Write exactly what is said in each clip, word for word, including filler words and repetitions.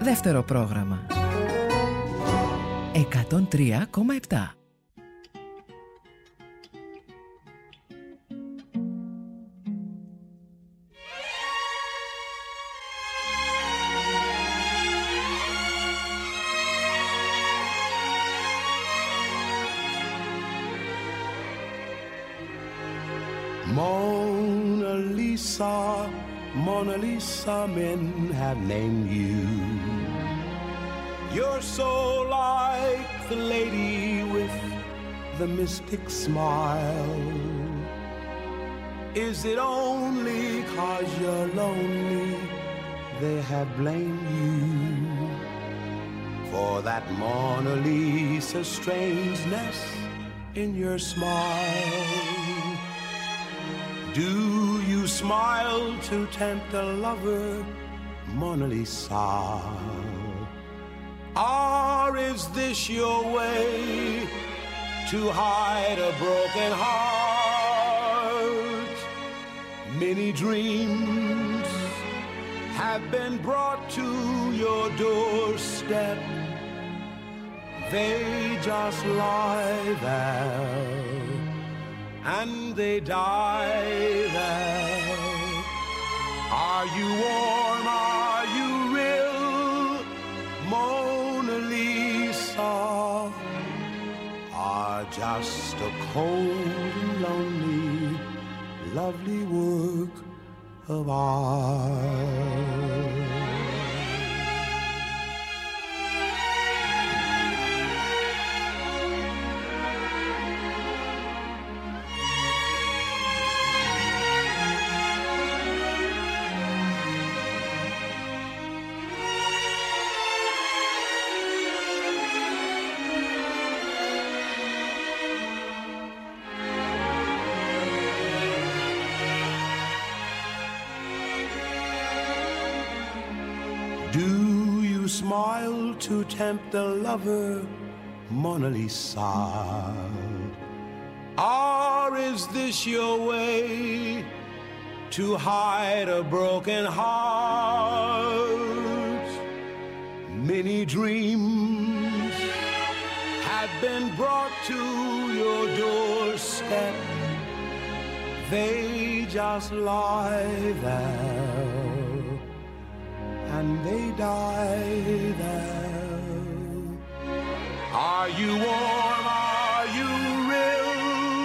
Δεύτερο πρόγραμμα εκατόν τρία κόμμα επτά. Mona Lisa, Mona Lisa, men have named you. You're so like the lady with the mystic smile. Is it only 'cause you're lonely they have blamed you for that Mona Lisa strangeness in your smile? Do you smile to tempt a lover, Mona Lisa? Or is this your way to hide a broken heart? Many dreams have been brought to your doorstep. They just lie there and they die there. Are you warm? Are you real, Mona Lisa? Or just a cold and lonely, lovely work of art? Do you smile to tempt a lover, Mona Lisa? Or is this your way to hide a broken heart? Many dreams have been brought to your doorstep. They just lie there and they die there. Are you warm? Are you real,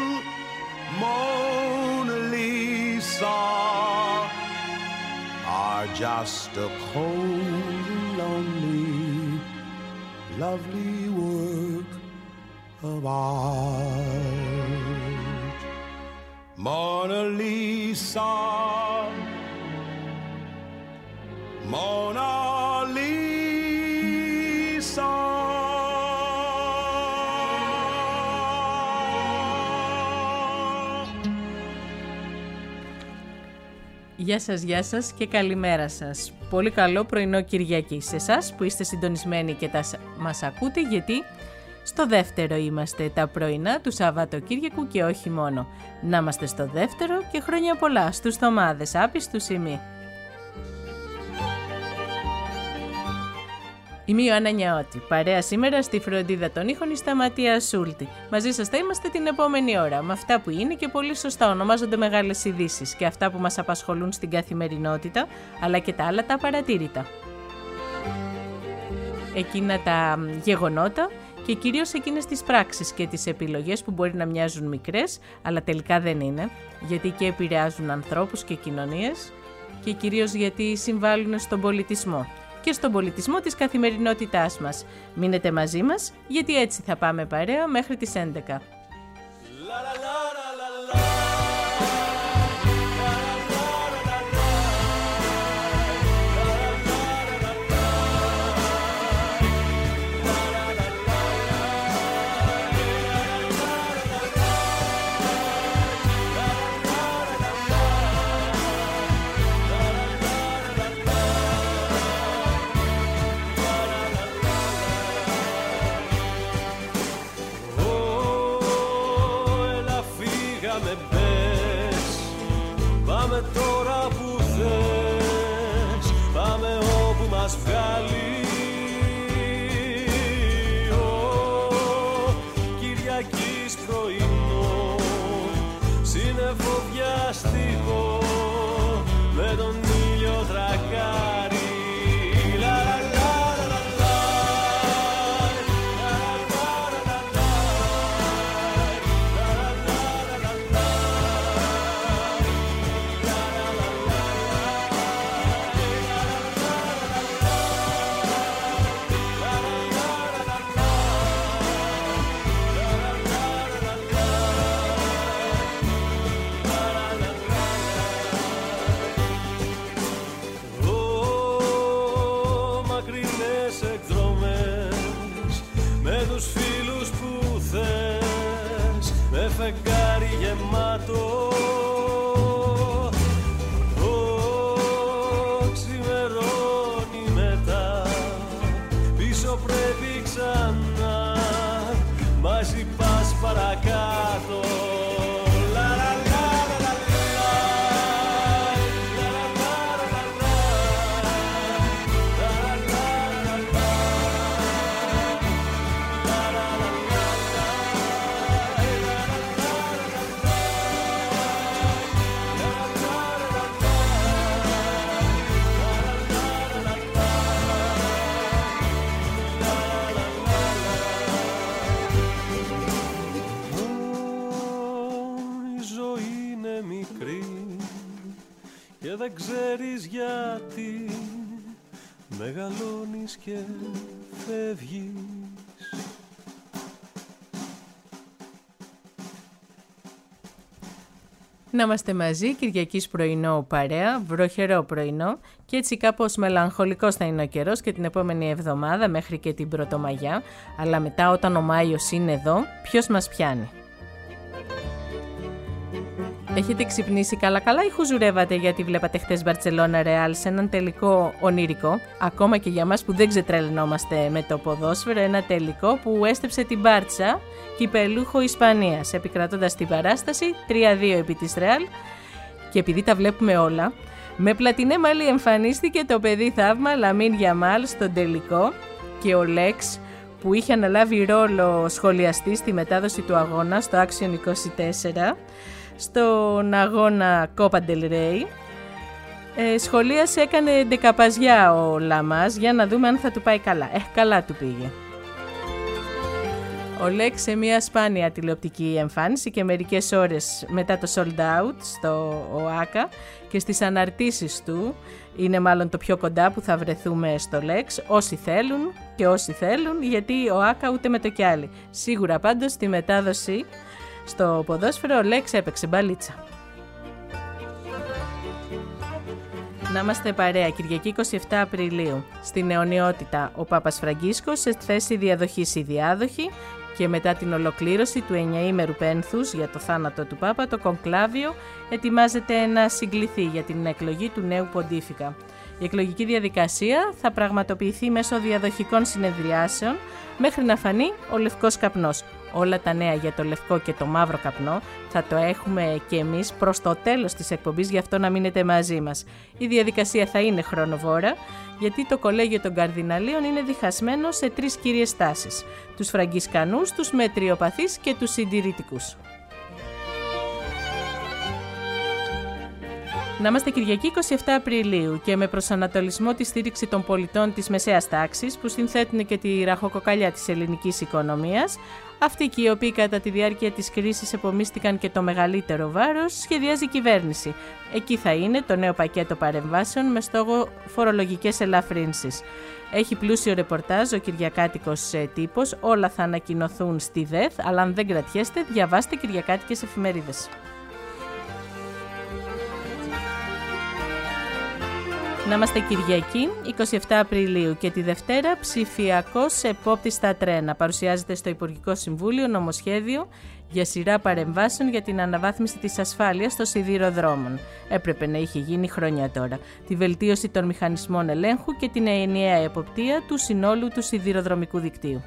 Mona Lisa? Or just a cold and lonely, lovely work of art? Mona Lisa, Mona Lisa. Γεια σας, γεια σας και καλημέρα σας. Πολύ καλό πρωινό Κυριακή σε εσάς που είστε συντονισμένοι και τα μας ακούτε, γιατί στο δεύτερο είμαστε τα πρωινά του Σαββατοκύριακου και όχι μόνο. Να είμαστε στο δεύτερο και χρόνια πολλά στους Θωμάδες, άπιστους ημί. Είμαι η Ιωάννα Νιαώτη, παρέα σήμερα στη φροντίδα των ήχων η Σταματία Σούλτη. Μαζί σας θα είμαστε την επόμενη ώρα, με αυτά που είναι και πολύ σωστά ονομάζονται μεγάλες ειδήσεις και αυτά που μας απασχολούν στην καθημερινότητα, αλλά και τα άλλα τα απαρατήρητα. Εκείνα τα γεγονότα και κυρίως εκείνες τις πράξεις και τις επιλογές που μπορεί να μοιάζουν μικρές, αλλά τελικά δεν είναι, γιατί και επηρεάζουν ανθρώπους και κοινωνίες και κυρίως γιατί συμβάλλουν στον πολιτισμό και στον πολιτισμό της καθημερινότητάς μας. Μείνετε μαζί μας, γιατί έτσι θα πάμε παρέα μέχρι τις έντεκα. Τώρα που θες, πάμε όπου μας βγάλει φεγγάρι γεμάτο. Ω, ξημερώνει μετά, πίσω πρέπει ξανά, μαζί πας παρακάτω. Και δεν ξέρεις γιατί μεγαλώνεις και φεύγεις. Να είμαστε μαζί, Κυριακής πρωινό παρέα, βροχερό πρωινό και έτσι κάπως μελαγχολικός θα είναι ο καιρός και την επόμενη εβδομάδα μέχρι και την Πρωτομαγιά, αλλά μετά όταν ο Μάιος είναι εδώ, ποιος μας πιάνει? Έχετε ξυπνήσει καλά-καλά ή χουζουρεύατε γιατί βλέπατε χτες Μπαρτσελώνα Ρεάλ σε έναν τελικό ονειρικό, ακόμα και για μας που δεν ξετρελνόμαστε με το ποδόσφαιρο, ένα τελικό που έστρεψε την Μπάρτσα, κυπελούχο Ισπανίας, επικρατώντας την παράσταση τρία δύο επί της Ρεάλ. Και επειδή τα βλέπουμε όλα, με πλατινέ μαλλί εμφανίστηκε το παιδί θαύμα Λαμίν Γιαμάλ στον τελικό και ο Λέξ, που είχε αναλάβει ρόλο σχολιαστή στη μετάδοση του αγώνα στο Action είκοσι τέσσερα, στον αγώνα Copa del Rey, ε, σχολίασε, έκανε ντεκαπαζιά ο Λαμάς για να δούμε αν θα του πάει καλά. Ε, καλά του πήγε. Ο Λέξ σε μια σπάνια τηλεοπτική εμφάνιση και μερικές ώρες μετά το sold out στο ΟΑΚΑ και στις αναρτήσεις του, είναι μάλλον το πιο κοντά που θα βρεθούμε στο Λέξ, όσοι θέλουν και όσοι θέλουν, γιατί ο ΟΑΚΑ ούτε με το κι άλλοι. Σίγουρα πάντως στη μετάδοση στο ποδόσφαιρο ο Λέξ έπαιξε μπαλίτσα. Να είμαστε παρέα, Κυριακή είκοσι επτά Απριλίου. Στην αιωνιότητα ο Πάπας Φραγκίσκος σε θέση διαδοχής ή διάδοχη και μετά την ολοκλήρωση του εννιαήμερου πένθους για το θάνατο του Πάπα, το κονκλάβιο ετοιμάζεται να συγκληθεί για την εκλογή του νέου ποντίφικα. Η εκλογική διαδικασία θα πραγματοποιηθεί μέσω διαδοχικών συνεδριάσεων μέχρι να φανεί ο λευκός καπνός. Όλα τα νέα για το λευκό και το μαύρο καπνό θα το έχουμε και εμείς προς το τέλος της εκπομπής, γι' αυτό να μείνετε μαζί μας. Η διαδικασία θα είναι χρονοβόρα, γιατί το κολέγιο των καρδιναλίων είναι διχασμένο σε τρεις κύριες τάσεις: τους φραγκισκανούς, τους μετριοπαθείς και τους συντηρητικούς. Να είμαστε Κυριακή είκοσι επτά Απριλίου και με προσανατολισμό τη στήριξη των πολιτών της μεσαίας τάξης που συνθέτουν και τη ραχοκοκαλιά της ελληνικής οικονομίας, αυτοί και οι οποίοι κατά τη διάρκεια της κρίσης επομίστηκαν και το μεγαλύτερο βάρος, σχεδιάζει η κυβέρνηση. Εκεί θα είναι το νέο πακέτο παρεμβάσεων με στόχο φορολογικές ελαφρύνσεις. Έχει πλούσιο ρεπορτάζ ο Κυριακάτικος τύπος, όλα θα ανακοινωθούν στη ΔΕΘ, αλλά αν δεν κρατιέστε, διαβάστε κυριακάτικες εφημερίδες. Να είμαστε Κυριακή είκοσι επτά Απριλίου και τη Δευτέρα ψηφιακός επόπτης στα τρένα. Παρουσιάζεται στο Υπουργικό Συμβούλιο νομοσχέδιο για σειρά παρεμβάσεων για την αναβάθμιση της ασφάλειας των σιδηροδρόμων. Έπρεπε να είχε γίνει χρόνια τώρα. Τη βελτίωση των μηχανισμών ελέγχου και την ενιαία εποπτεία του συνόλου του σιδηροδρομικού δικτύου.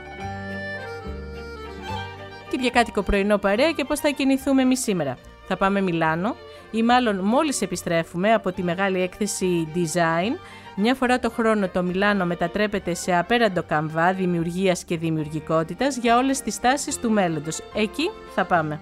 Κυριακάτικο πρωινό παρέα και πώς θα κινηθούμε εμείς σήμερα. Θα πάμε Μιλάνο ή μάλλον μόλις επιστρέφουμε από τη μεγάλη έκθεση Design. Μια φορά το χρόνο το Μιλάνο μετατρέπεται σε απέραντο καμβά δημιουργίας και δημιουργικότητας για όλες τις τάσεις του μέλλοντος. Εκεί θα πάμε.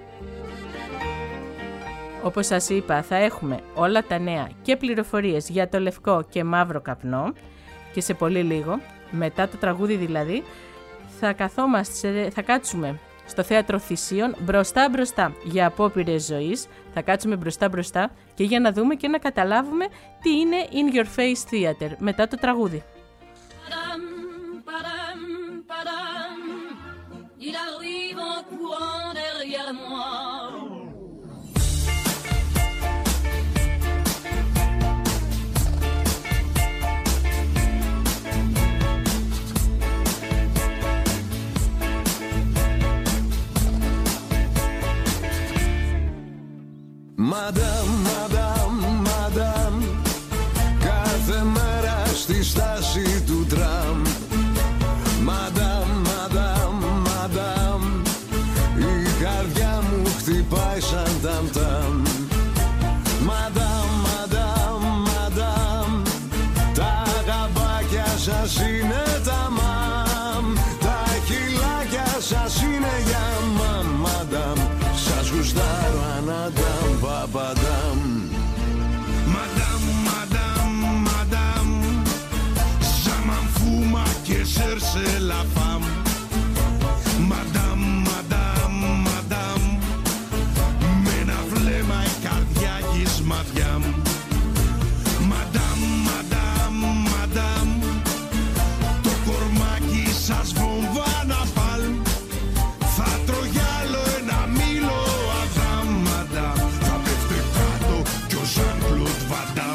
Όπως σας είπα, θα έχουμε όλα τα νέα και πληροφορίες για το λευκό και μαύρο καπνό και σε πολύ λίγο, μετά το τραγούδι δηλαδή, θα, καθόμαστε, θα κάτσουμε στο Θέατρο Θησίων μπροστά μπροστά για απόπειρες ζωής. Θα κάτσουμε μπροστά μπροστά και για να δούμε και να καταλάβουμε τι είναι In Your Face Theater μετά το τραγούδι. κάθε μέρα στη στάση του τραμ. Μαντάμ, μαντάμ, μαντάμ, η καρδιά μου χτυπάει σαν ταμ-ταμ. Μαντάμ, μαντάμ, μαντάμ, τα γαμπάκια σας είναι τα μαμ, τα χιλάκια σας είναι για μαμ. Μαντάμ, σας γουστάρω αναντάμ, παπαντάμ. Madame, madame, madame, ça m'en fout, ma que cherche la femme. Madame, madame, madame, με ένα βλέμμα η καρδιά γης ματιά μου. Madame, madame, madame, το κορμάκι σας βομβά να παλμ. Θα τρογιάλω ένα μήλο Αδάμ, madame, θα πέφτει κάτω κι ο Ζαν-Κλοντ Βαντάμ.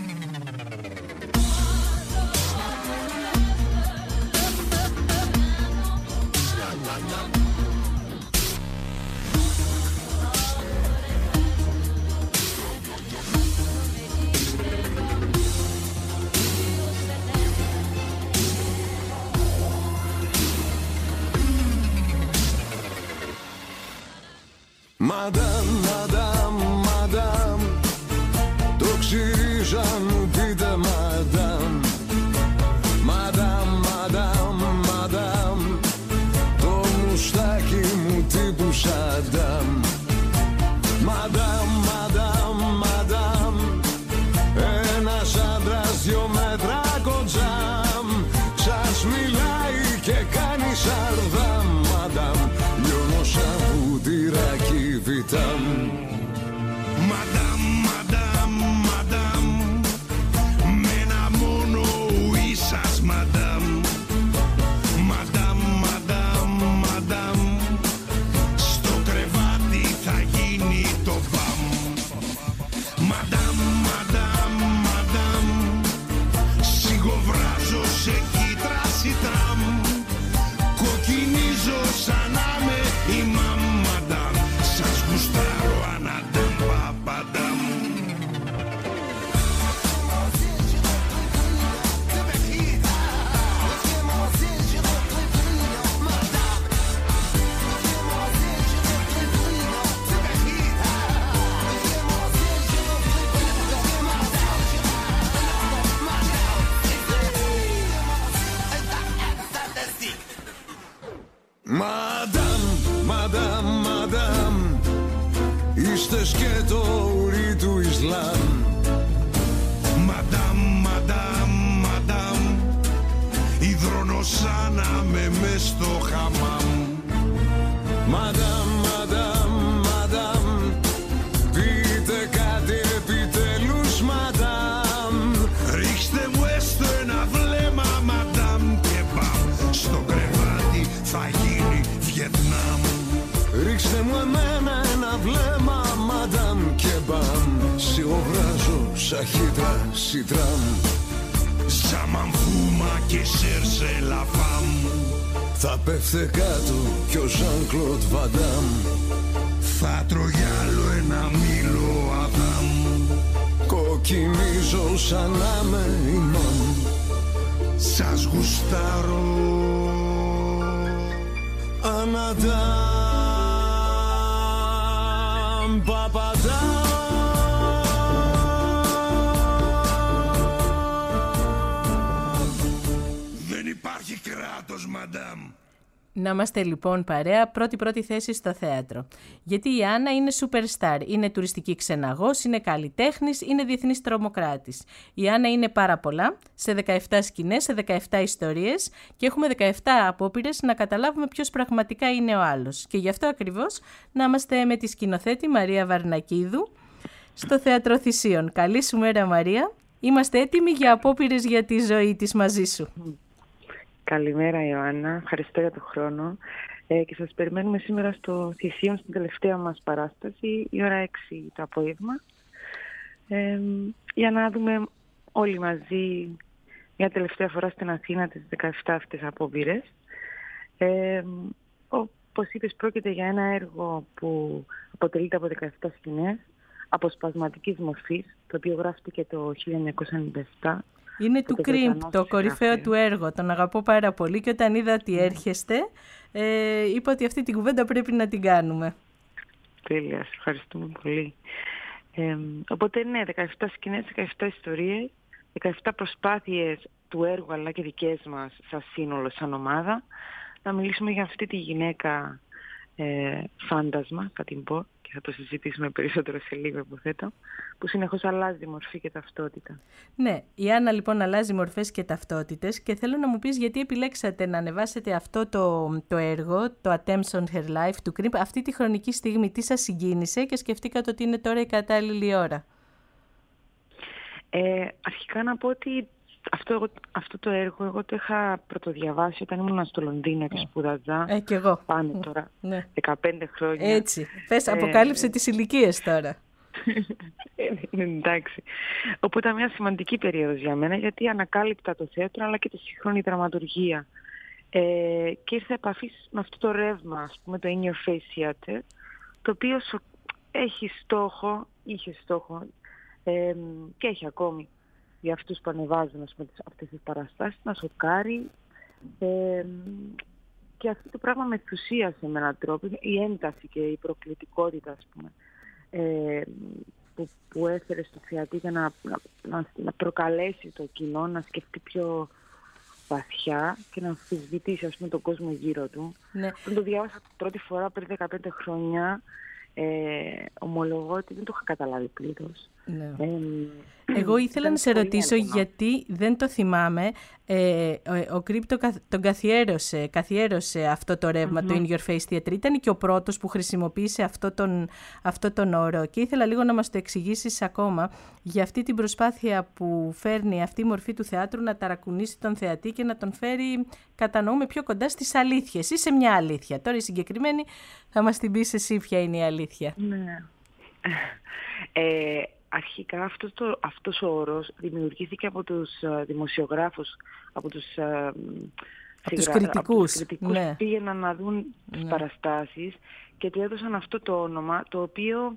Μαντάμ, μαντάμ, μαντάμ, το ξυρίζω αν μου πείτε μαντάμ. Μαντάμ, μαντάμ, μαντάμ, το μουστάκι μου τύπου Σαντάμ. Μαντάμ, μαντάμ, μαντάμ, ένας άντρας δυο μέτρα κοντζάμ, σας μιλάει και κάνει σαρδάμ. Μαντάμ, λιώνω σαν βουτυράκι βιτάμ. Madame, madame, madame, με ένα μόνο ουί σας madame. Madame, madame, madame, στο κρεβάτι θα γίνει το μπαμ. Madame, madame, madame, σιγοβράζω σε κίτρα σιτράμ, κοκκινίζω σαν να με η μαμ. Madame, σας γουστάρω αναντάμ, παπαντάμ. Μαντάμ, μαντάμ, μαντάμ, είστε σκέτο ουρί του Ισλάμ. Madame, madame, madame, υδρώνω σαν να με μες στο χαμάμ. Μαντάμ, μαντάμ, μαντάμ, πείτε κάτι επιτέλους μαντάμ. Ρίξτε μου έστω ένα βλέμμα, madame, και μπαμ, στο κρεβάτι θα γίνει Βιετνάμ. Ρίξτε μου εμένα ένα βλέμμα μαντάμ και μπαμ, σιγοβράζω σαν χύτρα σιτράμ. Ça m'en fout, ma que cherche la femme. Θα πέφτε κάτω κι ο Ζαν-Κλοντ Βαντάμ. Θα τρογιάλω ένα μήλο Αδάμ. Κοκκινίζω σαν να με ημάμ. Σας γουστάρω αναντάμ, παπαντάμ. Δεν υπάρχει κράτος, μαντάμ. Να είμαστε λοιπόν παρέα, πρώτη-πρώτη θέση στο θέατρο. Γιατί η Άννα είναι superstar, είναι τουριστική ξεναγός, είναι καλλιτέχνης, είναι διεθνής τρομοκράτης. Η Άννα είναι πάρα πολλά, σε δεκαεπτά σκηνές, σε δεκαεπτά ιστορίες και έχουμε δεκαεπτά απόπειρες να καταλάβουμε ποιος πραγματικά είναι ο άλλος. Και γι' αυτό ακριβώς να είμαστε με τη σκηνοθέτη Μαρία Βαρνακίδου στο Θέατρο Θησίων. Καλή σου μέρα, Μαρία. Είμαστε έτοιμοι για απόπειρες για τη ζωή της μαζί σου. Καλημέρα Ιωάννα, ευχαριστώ για τον χρόνο ε, και σας περιμένουμε σήμερα στο Θησίον στην τελευταία μας παράσταση, η ώρα έξι το απόγευμα, ε, για να δούμε όλοι μαζί μια τελευταία φορά στην Αθήνα τις δεκαεπτά αυτές απόπειρες. Ε, όπως είπες, πρόκειται για ένα έργο που αποτελείται από δεκαεπτά σκηνές, αποσπασματικής μορφής, το οποίο γράφτηκε το χίλια εννιακόσια ενενήντα επτά. Είναι του Κριμπ, το κορυφαίο του έργο. Τον αγαπώ πάρα πολύ και όταν είδα ότι έρχεστε, ε, είπα ότι αυτή την κουβέντα πρέπει να την κάνουμε. Τέλεια, σας ευχαριστούμε πολύ. Ε, οπότε ναι, δεκαεπτά σκηνές, δεκαεπτά ιστορίες, δεκαεπτά προσπάθειες του έργου αλλά και δικές μας σαν σύνολο, σαν ομάδα, να μιλήσουμε για αυτή τη γυναίκα ε, φάντασμα, θα την πω, και θα το συζητήσουμε περισσότερο σε λίγο, υποθέτω, που συνεχώς αλλάζει μορφή και ταυτότητα. Ναι, η Άννα λοιπόν αλλάζει μορφές και ταυτότητες και θέλω να μου πεις γιατί επιλέξατε να ανεβάσετε αυτό το, το έργο, το Attempts on Her Life του Κριμπ, αυτή τη χρονική στιγμή, τι σας συγκίνησε και σκεφτήκατε ότι είναι τώρα η κατάλληλη ώρα. Ε, αρχικά να πω ότι αυτό, αυτό το έργο εγώ το είχα πρωτοδιαβάσει όταν ήμουν στο Λονδίνο και σπούδαζα. Ε, κι εγώ. Πάνε τώρα ναι. δεκαπέντε χρόνια. Έτσι. Πες, αποκάλυψε ε, τις ηλικίες τώρα. ε, εντάξει. Οπότε ήταν μια σημαντική περίοδος για μένα γιατί ανακάλυπτα το θέατρο αλλά και τη σύγχρονη δραματουργία. Ε, και ήρθα επαφή με αυτό το ρεύμα, ας πούμε, το In Your Face Theater, το οποίο έχει στόχο, είχε στόχο ε, και έχει ακόμη για αυτούς που ανεβάζουν, ας πούμε, αυτές τις παραστάσεις, να σοκάρει. Ε, και αυτό το πράγμα με ενθουσίασε με έναν τρόπο, η ένταση και η προκλητικότητα, ας πούμε, ε, που, που έφερε στο θεατή για να, να, να προκαλέσει το κοινό, να σκεφτεί πιο βαθιά και να αμφισβητήσει, ας πούμε, τον κόσμο γύρω του. Ναι. Όταν το διάβασα πρώτη φορά πριν δεκαπέντε χρόνια, ε, ομολογώ ότι δεν το είχα καταλάβει πλήρως. Ναι. Ε, Εγώ ήθελα να σε ρωτήσω έντονα. Γιατί δεν το θυμάμαι. Ε, ο, ο Κριμπ το, τον καθιέρωσε, καθιέρωσε αυτό το ρεύμα, mm-hmm. το In Your Face Theater. Ήταν και ο πρώτος που χρησιμοποίησε αυτό τον, αυτό τον όρο. Και ήθελα λίγο να μας το εξηγήσεις ακόμα για αυτή την προσπάθεια που φέρνει αυτή η μορφή του θεάτρου να ταρακουνήσει τον θεατή και να τον φέρει, κατανοούμε, πιο κοντά στις αλήθειες ή σε μια αλήθεια. Τώρα η συγκεκριμένη θα μας την πεις εσύ ποια είναι η αλήθεια. Ναι. Ε, Αρχικά αυτό το, αυτός ο όρος δημιουργήθηκε από τους uh, δημοσιογράφους, από τους, uh, από τους κριτικούς, κριτικούς ναι. που πήγαιναν να δουν τις ναι. παραστάσεις και του έδωσαν αυτό το όνομα, το οποίο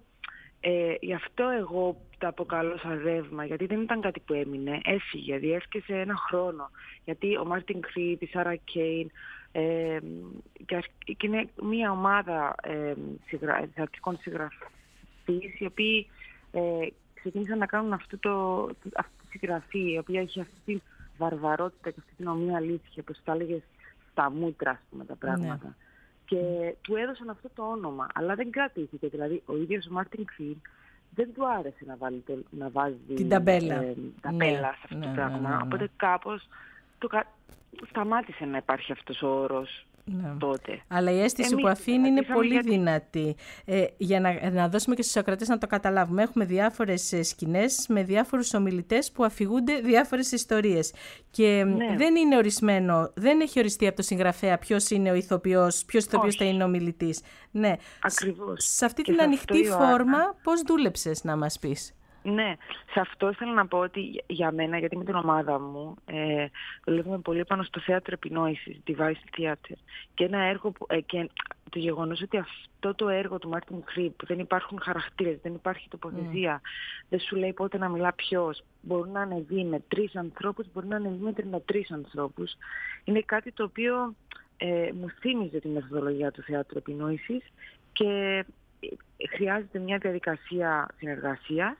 ε, γι' αυτό εγώ τα αποκαλώ σαν ρεύμα, γιατί δεν ήταν κάτι που έμεινε, έφυγε, διέφκεσε ένα χρόνο. Γιατί ο Μάρτιν Κριμπ, η Σάρα Κέιν, ε, και, και είναι μια ομάδα ε, συγγρα, θεατρικών συγγραφείς, οι οποίοι ε, ξεκίνησαν να κάνουν αυτό το, αυτή τη συγγραφή, η οποία έχει αυτή τη βαρβαρότητα και αυτή την ομοία αλήθεια, όπως τα έλεγες, στα μούτρα, ας πούμε, τα πράγματα. Ναι. Και του έδωσαν αυτό το όνομα, αλλά δεν κρατήθηκε. Δηλαδή, ο ίδιος ο Μάρτιν Κριμπ δεν του άρεσε να, βάλει το, να βάζει την ταμπέλα, ε, ταμπέλα ναι, σε αυτό ναι, το πράγμα. Ναι, ναι, ναι. Οπότε κάπως το, σταμάτησε να υπάρχει αυτός ο όρος. Ναι. Τότε. Αλλά η αίσθηση Εμείς που αφήνει είναι πολύ γιατί... δυνατή. Ε, για να, να δώσουμε και στους ακροατές να το καταλάβουμε. Έχουμε διάφορες σκηνές με διάφορους ομιλητές που αφηγούνται διάφορες ιστορίες. Και ναι. δεν είναι ορισμένο, δεν έχει οριστεί από το συγγραφέα ποιος είναι ο ηθοποιός, ποιος ηθοποιός θα είναι ο ομιλητής. Ναι. Ακριβώς. Σε αυτή και την ανοιχτή φόρμα, Ιωάννα... πώς δούλεψες να μας πεις? Ναι, σε αυτό ήθελα να πω ότι για μένα, γιατί με την ομάδα μου ε, δουλεύουμε πολύ πάνω στο θέατρο επινόησης, device theater. Και ένα έργο που, ε, και το γεγονός ότι αυτό το έργο του Μάρτιν Κριμπ, δεν υπάρχουν χαρακτήρες, δεν υπάρχει τοποθεσία, mm. δεν σου λέει πότε να μιλά ποιος, μπορεί να ανεβεί με τρεις ανθρώπους, μπορεί να ανεβεί με τριάντα τρεις ανθρώπους. Είναι κάτι το οποίο ε, μου θύμιζε τη μεθοδολογία του θέατρου επινόησης και χρειάζεται μια διαδικασία συνεργασίας,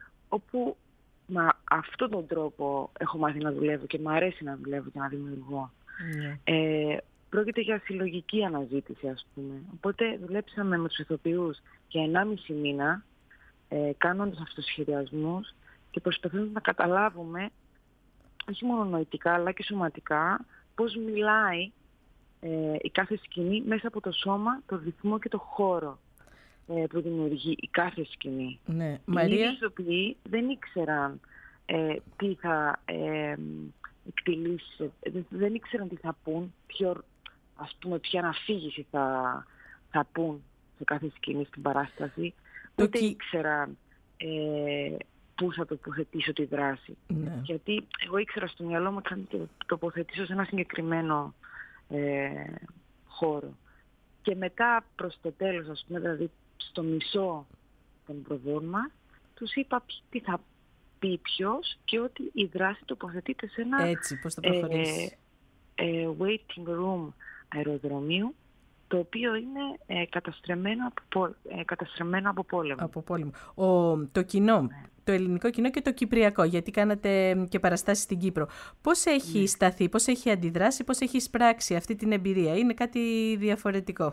όπου με αυτόν τον τρόπο έχω μάθει να δουλεύω και μου αρέσει να δουλεύω και να δημιουργώ. Mm. Ε, πρόκειται για συλλογική αναζήτηση, ας πούμε. Οπότε δουλέψαμε με τους ηθοποιούς για ενάμιση μήνα, ε, κάνοντας αυτοσχεδιασμούς και προσπαθώντας να καταλάβουμε, όχι μόνο νοητικά αλλά και σωματικά, πώς μιλάει ε, η κάθε σκηνή μέσα από το σώμα, το ρυθμό και το χώρο που δημιουργεί η κάθε σκηνή. Ναι. Οι Μαρία... ηθοποιοί δεν ήξεραν ε, τι θα ε, εκτελήσει, δεν ήξεραν τι θα πούν, ποιο, ας πούμε, ποια αναφήγηση θα, θα πούν σε κάθε σκηνή στην παράσταση. Ούτε ήξεραν ε, πού θα τοποθετήσω τη δράση. Ναι. Γιατί εγώ ήξερα στο μυαλό μου ότι θα τοποθετήσω σε ένα συγκεκριμένο ε, χώρο. Και μετά προς το τέλος, ας πούμε, δηλαδή στο μισό των προβών μας, τους είπα τι θα πει ποιος και ότι η δράση τοποθετείται σε ένα Έτσι, πώς θα προχωρήσει. ε, ε, waiting room αεροδρομίου, το οποίο είναι ε, καταστρεμμένο, από, ε, καταστρεμμένο από πόλεμο. Από πόλεμο. Ο, το κοινό, ναι. Το ελληνικό κοινό και το κυπριακό, γιατί κάνατε και παραστάσεις στην Κύπρο. Πώς έχει ναι. σταθεί, πώς έχει αντιδράσει, πώς έχει εισπράξει αυτή την εμπειρία? Είναι κάτι διαφορετικό?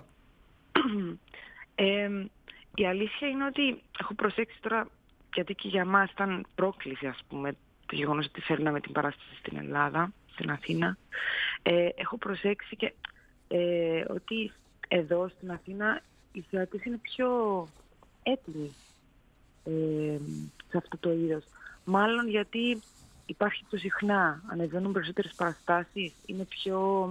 ε, η αλήθεια είναι ότι έχω προσέξει τώρα, γιατί και για μας ήταν πρόκληση, ας πούμε, το γεγονός ότι φέρναμε την παράσταση στην Ελλάδα, στην Αθήνα. Ε, έχω προσέξει και ε, ότι εδώ στην Αθήνα οι θεατές είναι πιο έτοιμοι ε, σε αυτό το είδος. Μάλλον γιατί υπάρχει πιο συχνά, ανεβαίνουν περισσότερες παραστάσεις, είναι πιο,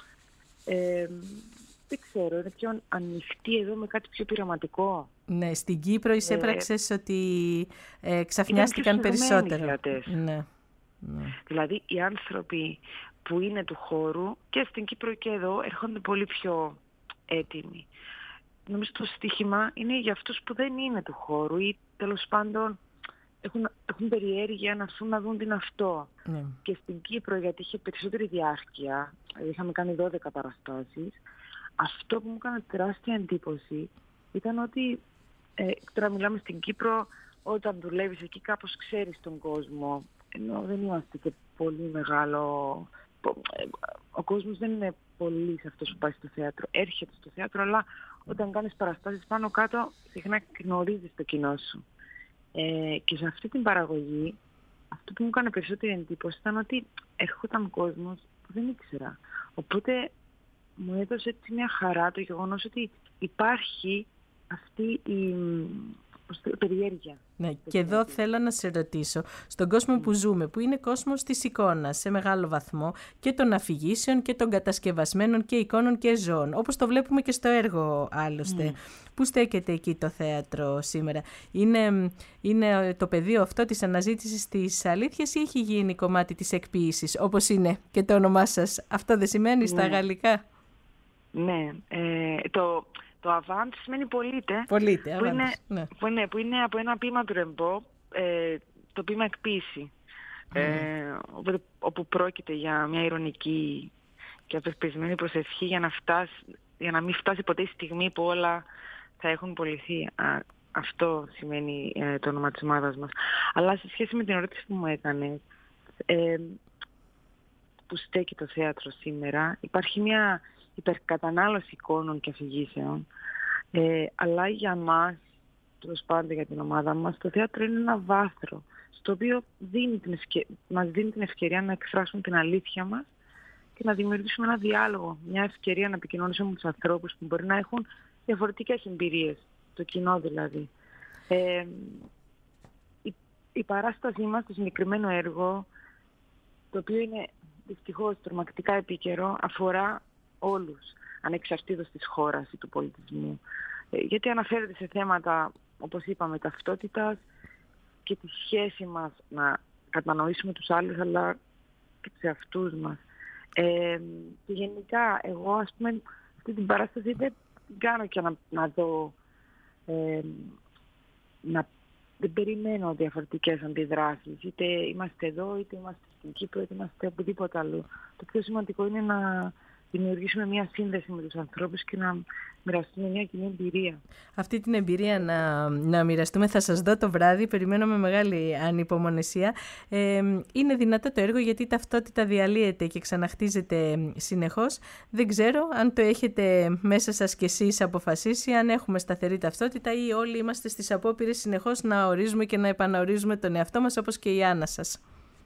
ε, δεν ξέρω, είναι πιο ανοιχτή εδώ με κάτι πιο πειραματικό. Ναι, στην Κύπρο εισέπραξες ε, ότι ε, ξαφνιάστηκαν περισσότερο. Ναι. Ναι. Δηλαδή οι άνθρωποι που είναι του χώρου και στην Κύπρο και εδώ έρχονται πολύ πιο έτοιμοι. Νομίζω το στοίχημα είναι για αυτούς που δεν είναι του χώρου ή τέλος πάντων έχουν, έχουν περιέργεια να έρθουν να δουν την αυτό. Ναι. Και στην Κύπρο, γιατί είχε περισσότερη διάρκεια, είχαμε κάνει δώδεκα παραστάσεις, αυτό που μου έκανε τεράστια εντύπωση ήταν ότι ε, τώρα μιλάμε στην Κύπρο, όταν δουλεύεις εκεί κάπως ξέρεις τον κόσμο, ενώ δεν είμαστε και πολύ μεγάλο... Ο κόσμος δεν είναι πολύ σε αυτός που πάει στο θέατρο. Έρχεται στο θέατρο, αλλά όταν κάνεις παραστάσεις πάνω κάτω, συχνά γνωρίζεις το κοινό σου. Ε, και σε αυτή την παραγωγή, αυτό που μου έκανε περισσότερη εντύπωση ήταν ότι έρχονταν κόσμος που δεν ήξερα. Οπότε μου έδωσε έτσι μια χαρά το γεγονός ότι υπάρχει αυτή η περιέργεια. Ναι, και εδώ θέλω να σε ρωτήσω, στον κόσμο που ζούμε, που είναι κόσμος της εικόνας σε μεγάλο βαθμό και των αφηγήσεων και των κατασκευασμένων και εικόνων και ζώων, όπως το βλέπουμε και στο έργο άλλωστε. Mm. Πού στέκεται εκεί το θέατρο σήμερα? Είναι, είναι το πεδίο αυτό της αναζήτησης της αλήθειας ή έχει γίνει κομμάτι της εκποίησης, όπως είναι και το όνομά σας? Αυτό δεν σημαίνει στα ναι. γαλλικά? Ναι, ε, το... Το avant σημαίνει πολίτε, πολίτε που, avant, είναι, ναι. που, είναι, που είναι από ένα ποίημα του Ρεμπό, ε, το ποίημα εκποίηση, mm. ε, όπου, όπου πρόκειται για μια ειρωνική και απεσπισμένη προσευχή για να, φτάσει, για να μην φτάσει ποτέ η στιγμή που όλα θα έχουν πολιθεί. Α, αυτό σημαίνει ε, το όνομα της ομάδας μας. Αλλά σε σχέση με την ερώτηση που μου έκανε, ε, που στέκει το θέατρο σήμερα, υπάρχει μια υπερκατανάλωση εικόνων και αφηγήσεων, ε, αλλά για μας, τέλος πάντων για την ομάδα μας, το θέατρο είναι ένα βάθρο, στο οποίο δίνει την ευκαι... μας δίνει την ευκαιρία να εκφράσουμε την αλήθεια μας και να δημιουργήσουμε ένα διάλογο, μια ευκαιρία να επικοινωνήσουμε με τους ανθρώπους που μπορεί να έχουν διαφορετικές εμπειρίες, το κοινό δηλαδή. Ε, η, η παράστασή μας, το συγκεκριμένο έργο, το οποίο είναι δυστυχώς τρομακτικά επίκαιρο, αφορά όλους, ανεξαρτήτως της χώρας ή του πολιτισμού. Ε, γιατί αναφέρεται σε θέματα, όπως είπαμε, ταυτότητας και τη σχέση μας να κατανοήσουμε τους άλλους, αλλά και σε αυτούς μας. Ε, και γενικά, εγώ, ας πούμε, αυτή την παράσταση δεν κάνω και να, να δω, ε, να, δεν περιμένω διαφορετικές αντιδράσεις. Είτε είμαστε εδώ, είτε είμαστε στην Κύπρο, είτε είμαστε οπουδήποτε αλλού. Το πιο σημαντικό είναι να δημιουργήσουμε μια σύνδεση με τους ανθρώπους και να μοιραστούμε μια κοινή εμπειρία. Αυτή την εμπειρία να, να μοιραστούμε θα σας δω το βράδυ, περιμένω με μεγάλη ανυπομονησία. Ε, είναι δυνατό το έργο γιατί η ταυτότητα διαλύεται και ξαναχτίζεται συνεχώς. Δεν ξέρω αν το έχετε μέσα σας κι εσείς αποφασίσει, αν έχουμε σταθερή ταυτότητα ή όλοι είμαστε στις απόπειρες συνεχώς να ορίζουμε και να επαναορίζουμε τον εαυτό μας, όπως και η Άννα σας.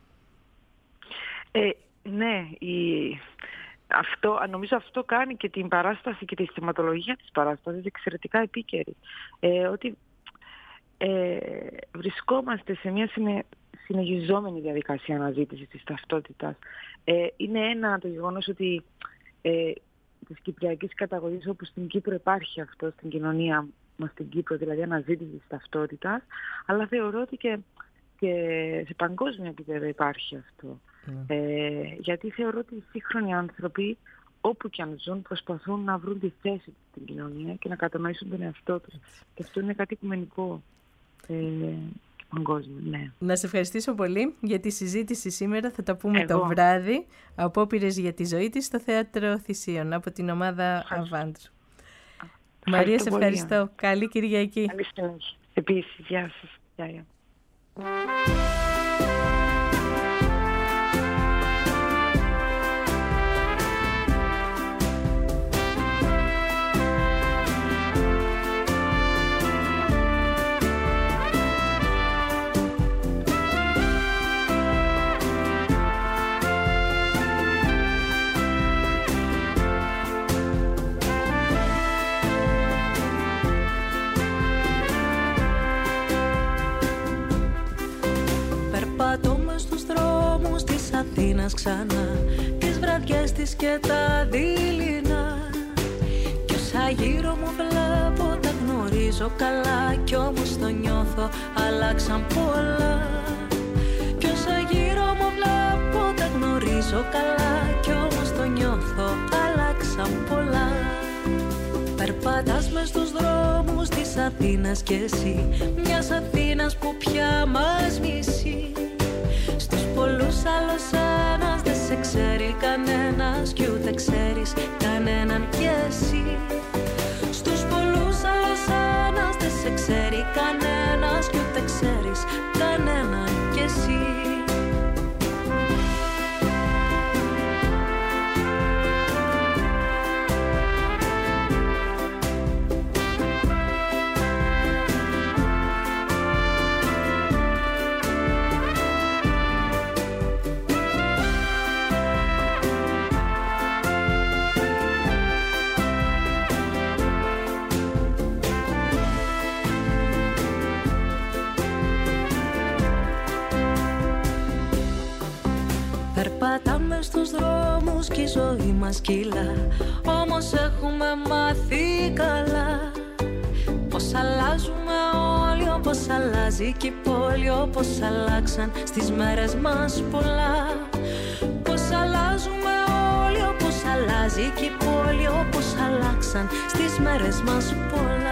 Ε, ναι, η... Αυτό, νομίζω αυτό κάνει και την παράσταση και τη θεματολογία της παράστασης εξαιρετικά επίκαιρη. Ε, ότι ε, βρισκόμαστε σε μια συνε, συνεχιζόμενη διαδικασία αναζήτησης της ταυτότητας. Ε, είναι ένα το γεγονός ότι ε, της κυπριακής καταγωγής, όπου στην Κύπρο υπάρχει αυτό, στην κοινωνία μας στην Κύπρο, δηλαδή αναζήτηση της ταυτότητας, αλλά θεωρώ ότι και, και σε παγκόσμιο επίπεδο υπάρχει αυτό. Mm. Ε, γιατί θεωρώ ότι οι σύγχρονοι άνθρωποι, όπου και αν ζουν, προσπαθούν να βρουν τη θέση τους στην κοινωνία και να κατανοήσουν τον εαυτό τους. Mm. Και αυτό είναι κάτι οικουμενικό. Ε, στον κόσμο, ναι. Να σε ευχαριστήσω πολύ για τη συζήτηση σήμερα. Θα τα πούμε Εγώ. το βράδυ. Απόπειρες για τη ζωή της στο Θέατρο Θησίων από την ομάδα Αβάντρου. Μαρία, σε ευχαριστώ. Πολύ. Καλή Κυριακή. Καλή συνέχεια. Επίσης, γεια σας. Γεια, γεια. Αθήνας ξανά, τις βραδιές της και τα δειλινά. Κι όσα γύρω μου βλέπω τα γνωρίζω καλά, κι όμως το νιώθω αλλάξαν πολλά. Κι όσα γύρω μου βλέπω τα γνωρίζω καλά, κι όμως το νιώθω αλλάξαν πολλά. Περπατάς μες στους δρόμους της Αθήνας κι εσύ, μιας Αθήνας που πια μας μισεί. Στους πολλούς άλλος ένας δεν σε ξέρει κανένας, κι ούτε ξέρεις κανέναν κι εσύ. Στους πολλούς άλλος ένας δεν σε ξέρει κανένας, κι ούτε ξέρεις κανέναν κι εσύ. Περπατάμε στους δρόμους κι η ζωή μας κυλά, όμως έχουμε μάθει καλά πως αλλάζουμε όλοι, όπως αλλάζει κι η πόλη, όπως αλλάξαν στις μέρες μας πολλά. Πως αλλάζουμε όλοι, όπως αλλάζει κι η πόλη, όπως αλλάξαν στις μέρες μας πολλά.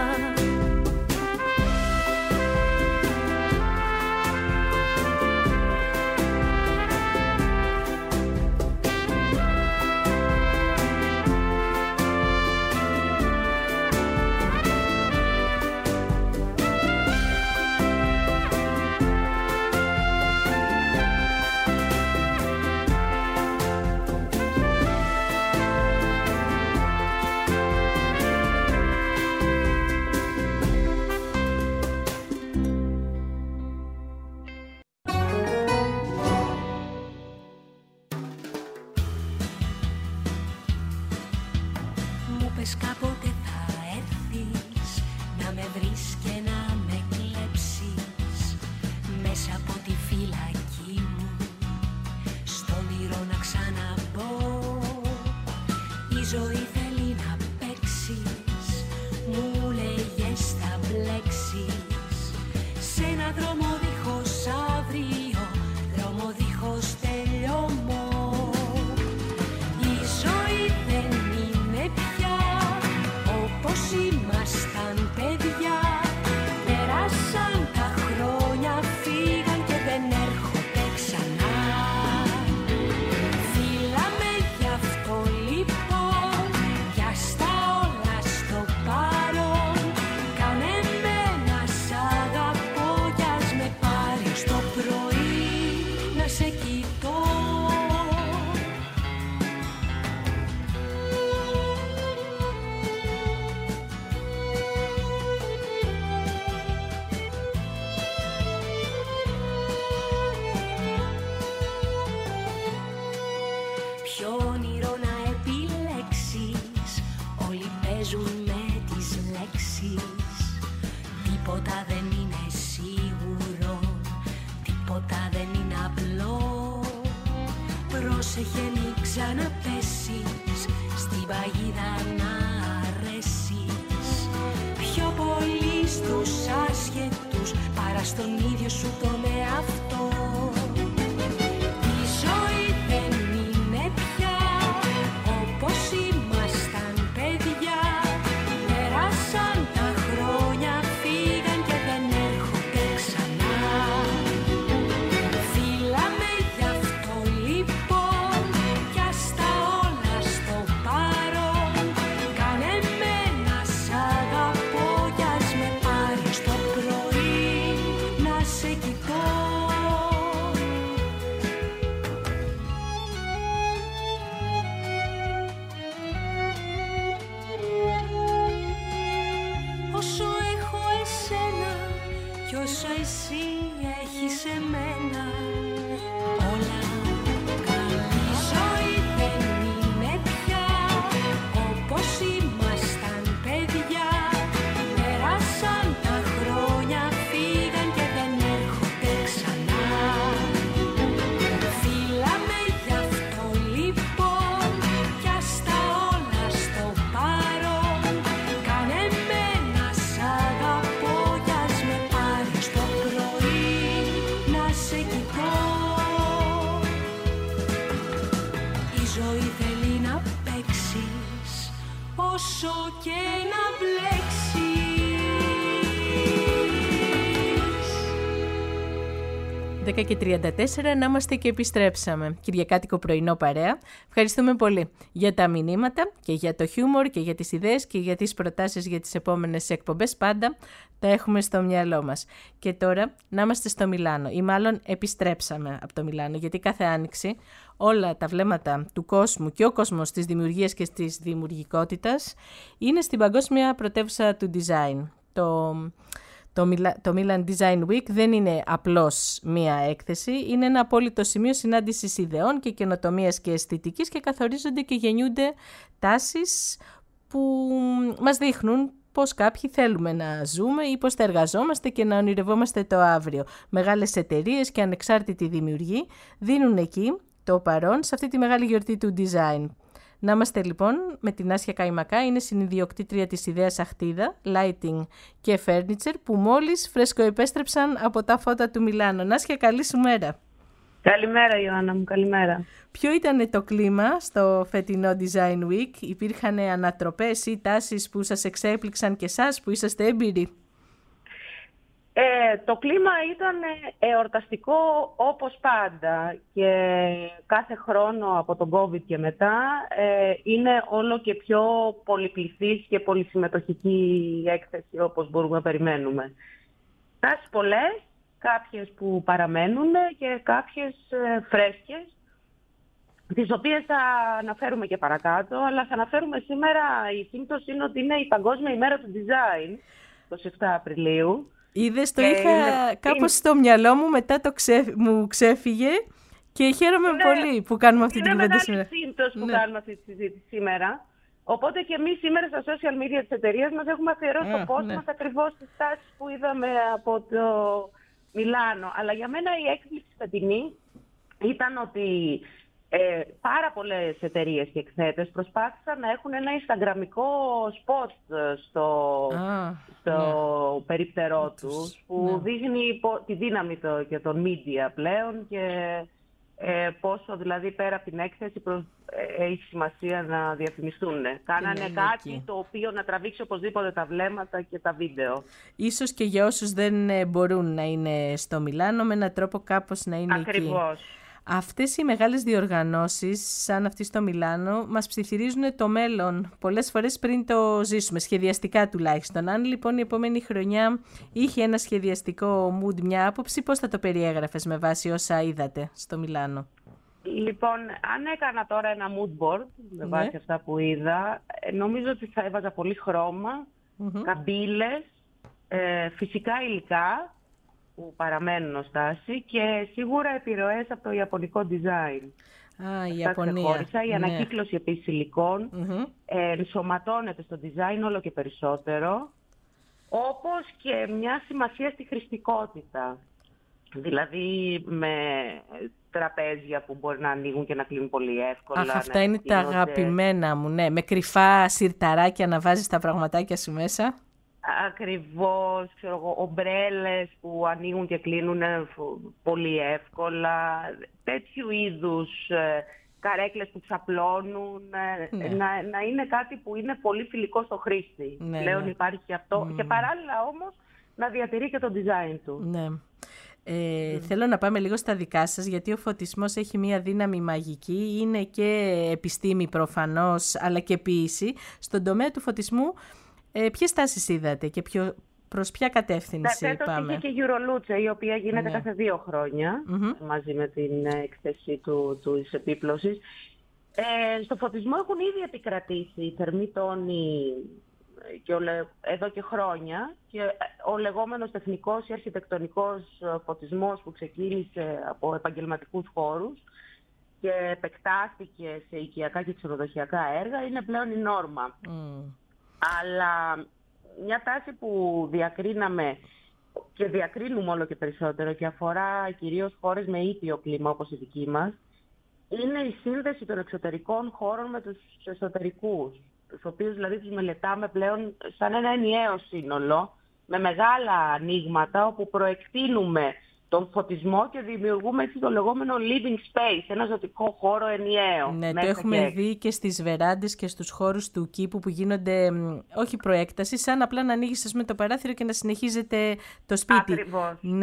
Πέρασαν τα χρόνια, φύγαν και δεν έρχονται ξανά. δώδεκα και τριάντα τέσσερα να είμαστε και επιστρέψαμε. Κυριακάτικο πρωινό παρέα. Ευχαριστούμε πολύ για τα μηνύματα και για το χιούμορ και για τις ιδέες και για τις προτάσεις για τις επόμενες εκπομπές. Πάντα τα έχουμε στο μυαλό μας. Και τώρα να είμαστε στο Μιλάνο, ή μάλλον επιστρέψαμε από το Μιλάνο, γιατί κάθε άνοιξη όλα τα βλέμματα του κόσμου και ο κόσμος της δημιουργίας και της δημιουργικότητας είναι στην παγκόσμια πρωτεύουσα του design. Το... Το, το Milan Design Week δεν είναι απλώς μία έκθεση, είναι ένα απόλυτο σημείο συνάντησης ιδεών και καινοτομίας και αισθητικής και καθορίζονται και γεννιούνται τάσεις που μας δείχνουν πώς κάποιοι θέλουμε να ζούμε ή πώς θα εργαζόμαστε και να ονειρευόμαστε το αύριο. Μεγάλες εταιρείες και ανεξάρτητοι δημιουργοί δίνουν εκεί το παρόν σε αυτή τη μεγάλη γιορτή του design. Να είμαστε λοιπόν με την Άσια Καϊμακά, είναι συνιδιοκτήτρια της ιδέας Αχτίδα, Lighting και Furniture, που μόλις φρεσκοεπέστρεψαν από τα φώτα του Μιλάνο. Άσια, καλή σου μέρα. Καλημέρα Ιωάννα μου, καλημέρα. Ποιο ήταν το κλίμα στο φετινό Design Week? Υπήρχαν ανατροπές ή τάσεις που σας εξέπληξαν και εσάς που είσαστε έμπειροι? Ε, το κλίμα ήταν εορταστικό όπως πάντα και κάθε χρόνο από τον COVID και μετά ε, είναι όλο και πιο πολυπληθής και πολυσυμμετοχική η έκθεση όπως μπορούμε να περιμένουμε. Τάσεις πολλές, κάποιες που παραμένουν και κάποιες ε, φρέσκες, τις οποίες θα αναφέρουμε και παρακάτω, αλλά θα αναφέρουμε σήμερα, η σύμπτωση είναι ότι είναι η Παγκόσμια ημέρα του design, είκοσι επτά Απριλίου. Είδες, το είχα είναι, κάπως είναι... στο μυαλό μου, μετά το ξέ, μου ξέφυγε και χαίρομαι είναι, πολύ που κάνουμε αυτή την κουβέντα σήμερα. Είναι μεγάλη σύμπτωση που ναι. κάνουμε αυτή τη συζήτηση σήμερα. Οπότε και εμείς σήμερα στα social media της εταιρείας μας έχουμε αφιερώσει το post ναι. μας ακριβώς στις τάσεις που είδαμε από το Μιλάνο. Αλλά για μένα η έκπληξη φετινή ήταν ότι ε, πάρα πολλές εταιρείες και εκθέτες προσπάθησαν να έχουν ένα instagramικό spot στο, ah, στο ναι. περίπτερό τους που ναι. δείχνει τη δύναμη το, και των media πλέον και ε, πόσο δηλαδή πέρα από την έκθεση προς, ε, έχει σημασία να διαφημιστούν. Κάνανε ναι, κάτι εκεί. Το οποίο να τραβήξει οπωσδήποτε τα βλέμματα και τα βίντεο. Ίσως και για όσους δεν μπορούν να είναι στο Μιλάνο, με έναν τρόπο κάπως να είναι Ακριβώς. εκεί. Αυτές οι μεγάλες διοργανώσεις, σαν αυτή στο Μιλάνο, μας ψιθυρίζουν το μέλλον πολλές φορές πριν το ζήσουμε, σχεδιαστικά τουλάχιστον. Αν λοιπόν η επόμενη χρονιά είχε ένα σχεδιαστικό mood, μια άποψη, πώς θα το περιέγραφες με βάση όσα είδατε στο Μιλάνο? Λοιπόν, αν έκανα τώρα ένα mood board, με βάση ναι. αυτά που είδα, νομίζω ότι θα έβαζα πολύ χρώμα, mm-hmm. καμπύλες, ε, φυσικά υλικά, που παραμένουν ως τάση και σίγουρα επιρροές από το ιαπωνικό design. Α, η Ιαπωνία. Η ναι. ανακύκλωση επίσης υλικών mm-hmm. ε, ενσωματώνεται στο design όλο και περισσότερο, όπως και μια σημασία στη χρηστικότητα. Δηλαδή με τραπέζια που μπορεί να ανοίγουν και να κλείνουν πολύ εύκολα. Αχ, αυτά είναι τα αγαπημένα μου, ναι. Με κρυφά σιρταράκια να βάζεις τα πραγματάκια σου μέσα. Ακριβώς, ξέρω εγώ, ομπρέλες που ανοίγουν και κλείνουν πολύ εύκολα, τέτοιου είδους ε, καρέκλες που ξαπλώνουν, ε, ναι. να, να είναι κάτι που είναι πολύ φιλικό στο χρήστη. Ναι, Πλέον ναι. υπάρχει και αυτό mm. και παράλληλα όμως να διατηρεί και το design του. Ναι. Ε, mm. Θέλω να πάμε λίγο στα δικά σας, γιατί ο φωτισμός έχει μία δύναμη μαγική, είναι και επιστήμη προφανώς, αλλά και ποίηση. Στον τομέα του φωτισμού, Ε, ποιες τάσεις είδατε και ποιο, προς ποια κατεύθυνση Φέτος πάμε? Είχε και Euroluce, η οποία γίνεται ναι. κάθε δύο χρόνια, mm-hmm. μαζί με την έκθεση του, του, της επίπλωσης. Ε, στο φωτισμό έχουν ήδη επικρατήσει θερμοί τόνοι και ο, εδώ και χρόνια και ο λεγόμενος τεχνικός ή αρχιτεκτονικός φωτισμός που ξεκίνησε από επαγγελματικούς χώρους και επεκτάθηκε σε οικιακά και ξενοδοχειακά έργα είναι πλέον η νόρμα. Mm. Αλλά μια τάση που διακρίναμε και διακρίνουμε όλο και περισσότερο και αφορά κυρίως χώρες με ήπιο κλίμα όπως η δική μας, είναι η σύνδεση των εξωτερικών χώρων με τους εσωτερικούς, τους οποίους δηλαδή τους μελετάμε πλέον σαν ένα ενιαίο σύνολο, με μεγάλα ανοίγματα όπου προεκτείνουμε τον φωτισμό και δημιουργούμε έτσι το λεγόμενο living space, ένα ζωτικό χώρο ενιαίο. Ναι, το έχουμε και... δει και στις βεράντες και στους χώρους του κήπου που γίνονται, όχι προέκταση, σαν απλά να ανοίγεις με το παράθυρο και να συνεχίζεται το σπίτι. Ακριβώς. Ναι.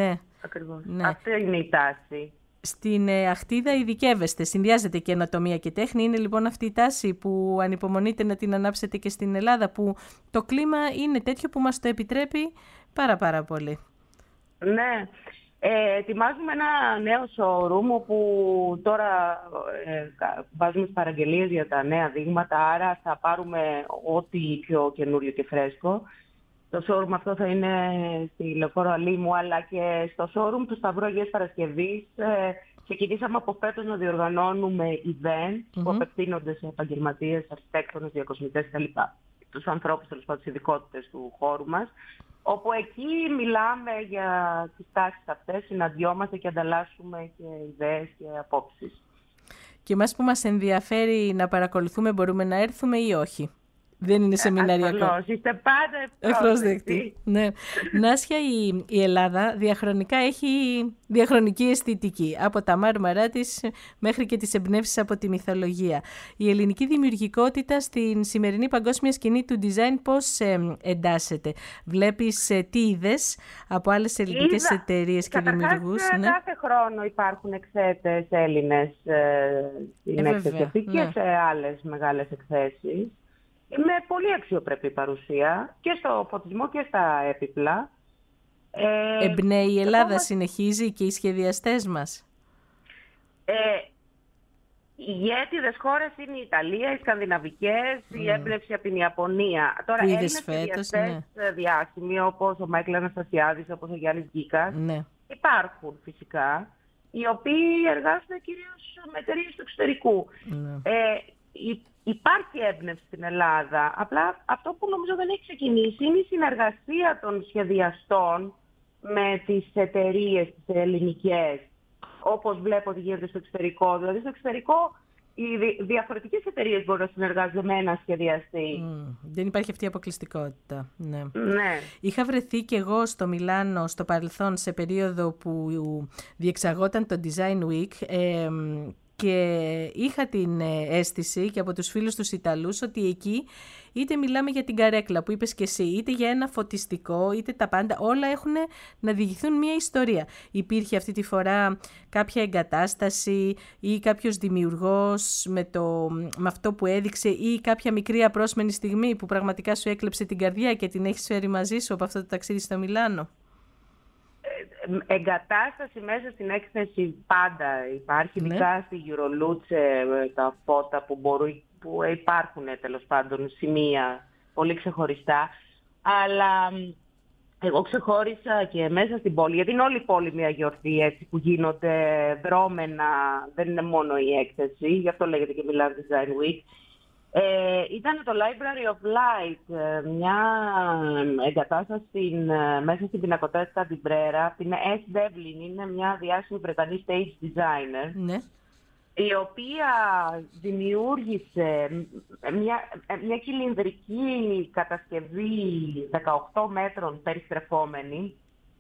ακριβώς. Ναι. Αυτή είναι η τάση. Στην ε, Αχτίδα ειδικεύεστε, συνδυάζετε καινοτομία και τέχνη. Είναι λοιπόν αυτή η τάση που ανυπομονείτε να την ανάψετε και στην Ελλάδα, που το κλίμα είναι τέτοιο που μας το επιτρέπει πάρα πάρα πολύ. Ναι. Ε, ετοιμάζουμε ένα νέο showroom όπου τώρα ε, βάζουμε τις παραγγελίες για τα νέα δείγματα, άρα θα πάρουμε ό,τι πιο καινούριο και φρέσκο. Το showroom αυτό θα είναι στη Λεωφόρο Αλήμου, αλλά και στο showroom του Σταυρού Αγίας Παρασκευής ε, ξεκινήσαμε από φέτος να διοργανώνουμε events mm-hmm. που απευθύνονται σε επαγγελματίες, αρχιτέκτονες, διακοσμητές κτλ. Τους ανθρώπους, τέλος πάντων, τις ειδικότητες του χώρου μας, όπου εκεί μιλάμε για τις τάσεις αυτές, συναντιόμαστε και ανταλλάσσουμε και ιδέες και απόψεις. Και εμάς που μας ενδιαφέρει να παρακολουθούμε, μπορούμε να έρθουμε ή όχι? Δεν είναι σεμιναριακό. Ασφαλώς, είστε πάντα ευπρόσδεκτοι. Ναι. Νάσια, η, η Ελλάδα διαχρονικά έχει διαχρονική αισθητική. Από τα μάρμαρά της μέχρι και τις εμπνεύσεις από τη μυθολογία. Η ελληνική δημιουργικότητα στην σημερινή παγκόσμια σκηνή του design πώς ε, εντάσσεται? Βλέπεις ε, τι είδες από άλλες ελληνικές Είδα. εταιρείες και δημιουργούς? Ναι. Κάθε χρόνο υπάρχουν εξέτες Έλληνες ε, στην ε, έκθεση αυτή ναι. και σε άλλες μεγάλες εκθέσεις. Με πολύ αξιοπρεπή παρουσία και στο φωτισμό και στα έπιπλα. Ε, Εμπνέει η Ελλάδα, ακόμα... συνεχίζει και οι σχεδιαστές μας. Ε, οι ηγέτιδες χώρες είναι η Ιταλία, οι Σκανδιναβικές, mm. η έμπνευση από την Ιαπωνία. Τώρα Έλληνες σχεδιαστές ναι. διάσημοι όπως ο Μάικλ Αναστασιάδης, όπως ο Γιάννης Γκίκας, ναι. υπάρχουν φυσικά, οι οποίοι εργάζονται κυρίως με εταιρείες του εξωτερικού. Ναι. Ε, η, Υπάρχει έμπνευση στην Ελλάδα, απλά αυτό που νομίζω δεν έχει ξεκινήσει είναι η συνεργασία των σχεδιαστών με τις εταιρείες, τις ελληνικές, όπως βλέπω ότι γίνεται στο εξωτερικό. Δηλαδή στο εξωτερικό οι διαφορετικές εταιρείες μπορούν να συνεργάζονται με ένα σχεδιαστή. Mm, δεν υπάρχει αυτή η αποκλειστικότητα. Ναι. Ναι. Είχα βρεθεί και εγώ στο Μιλάνο στο παρελθόν σε περίοδο που διεξαγόταν το Design Week ε, και είχα την αίσθηση και από τους φίλους τους Ιταλούς ότι εκεί είτε μιλάμε για την καρέκλα που είπες και εσύ, είτε για ένα φωτιστικό, είτε τα πάντα, όλα έχουν να διηγηθούν μια ιστορία. Υπήρχε αυτή τη φορά κάποια εγκατάσταση ή κάποιος δημιουργός με, το, με αυτό που έδειξε ή κάποια μικρή απρόσμενη στιγμή που πραγματικά σου έκλεψε την καρδιά και την έχεις φέρει μαζί σου από αυτό το ταξίδι στο Μιλάνο? Εγκατάσταση μέσα στην έκθεση πάντα υπάρχει, ναι. Ειδικά στη Euroluce τα φώτα που, μπορούν, που υπάρχουν τέλος πάντων σημεία πολύ ξεχωριστά, αλλά εγώ ξεχώρισα και μέσα στην πόλη, γιατί είναι όλη η πόλη μια γιορτή έτσι, που γίνονται δρόμενα, δεν είναι μόνο η έκθεση, γι' αυτό λέγεται και Milan Design Week. Ε, ήταν το Library of Light, μια εγκατάσταση μέσα στην πινακοτέκα την Πρέρα. Την S. Devlin είναι μια διάσημη Βρετανή stage designer, ναι. η οποία δημιούργησε μια, μια κυλινδρική κατασκευή δεκαοκτώ μέτρων περιστρεφόμενη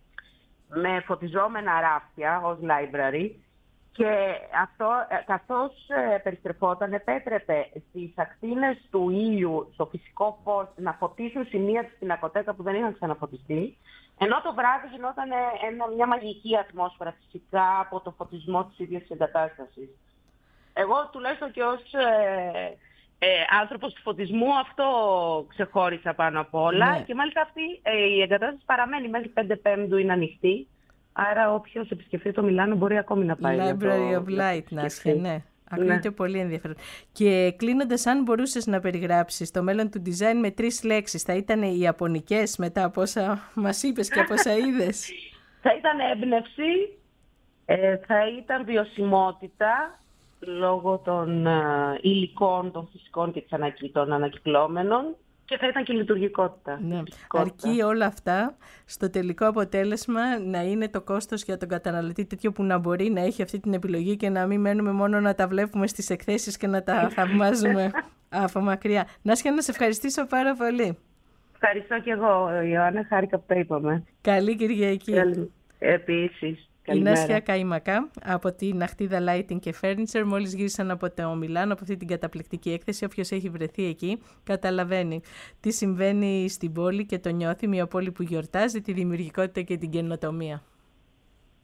με φωτιζόμενα ράφια ως library. Και αυτό, καθώς ε, περιστρεφόταν, επέτρεπε στις ακτίνες του ήλιου, στο φυσικό φως, να φωτίσουν σημεία της πινακοτέκα που δεν είχαν ξαναφωτιστεί, ενώ το βράδυ γινόταν ένα, μια μαγική ατμόσφαιρα φυσικά από το φωτισμό της ίδιας της εγκατάστασης. Εγώ τουλάχιστον και ως ε, ε, άνθρωπος του φωτισμού αυτό ξεχώρισα πάνω απ' όλα, ναι. Και μάλιστα αυτή ε, η εγκατάσταση παραμένει μέχρι πέντε Πέμπτου, είναι ανοιχτή. Άρα όποιος επισκεφτεί το Μιλάνο μπορεί ακόμη να πάει. Library of Light, Νάσια, ναι. Ακούγεται ναι. πολύ ενδιαφέρον. Και κλείνοντας, αν μπορούσες να περιγράψεις το μέλλον του design με τρεις λέξεις, θα ήταν οι ιαπωνικές μετά από όσα μας είπες και από όσα είδες? Θα ήταν έμπνευση, ε, θα ήταν βιωσιμότητα λόγω των uh, υλικών, των φυσικών και της ανακυ... των ανακυκλώμενων. Και θα ήταν και λειτουργικότητα. Ναι. Αρκεί όλα αυτά στο τελικό αποτέλεσμα να είναι το κόστος για τον καταναλωτή τέτοιο που να μπορεί να έχει αυτή την επιλογή και να μην μένουμε μόνο να τα βλέπουμε στις εκθέσεις και να τα θαυμάζουμε από μακριά. Νάσια, να σε ευχαριστήσω πάρα πολύ. Ευχαριστώ και εγώ, Ιωάννα. Χάρηκα που το είπαμε. Καλή Κυριακή. Καλή. Επίσης. Η Νάσια Καϊμακά από την Αχτίδα Lighting και Furniture μόλις γύρισαν από το Μιλάνο, από αυτή την καταπληκτική έκθεση. Όποιος έχει βρεθεί εκεί καταλαβαίνει τι συμβαίνει στην πόλη και το νιώθει, μια πόλη που γιορτάζει τη δημιουργικότητα και την καινοτομία.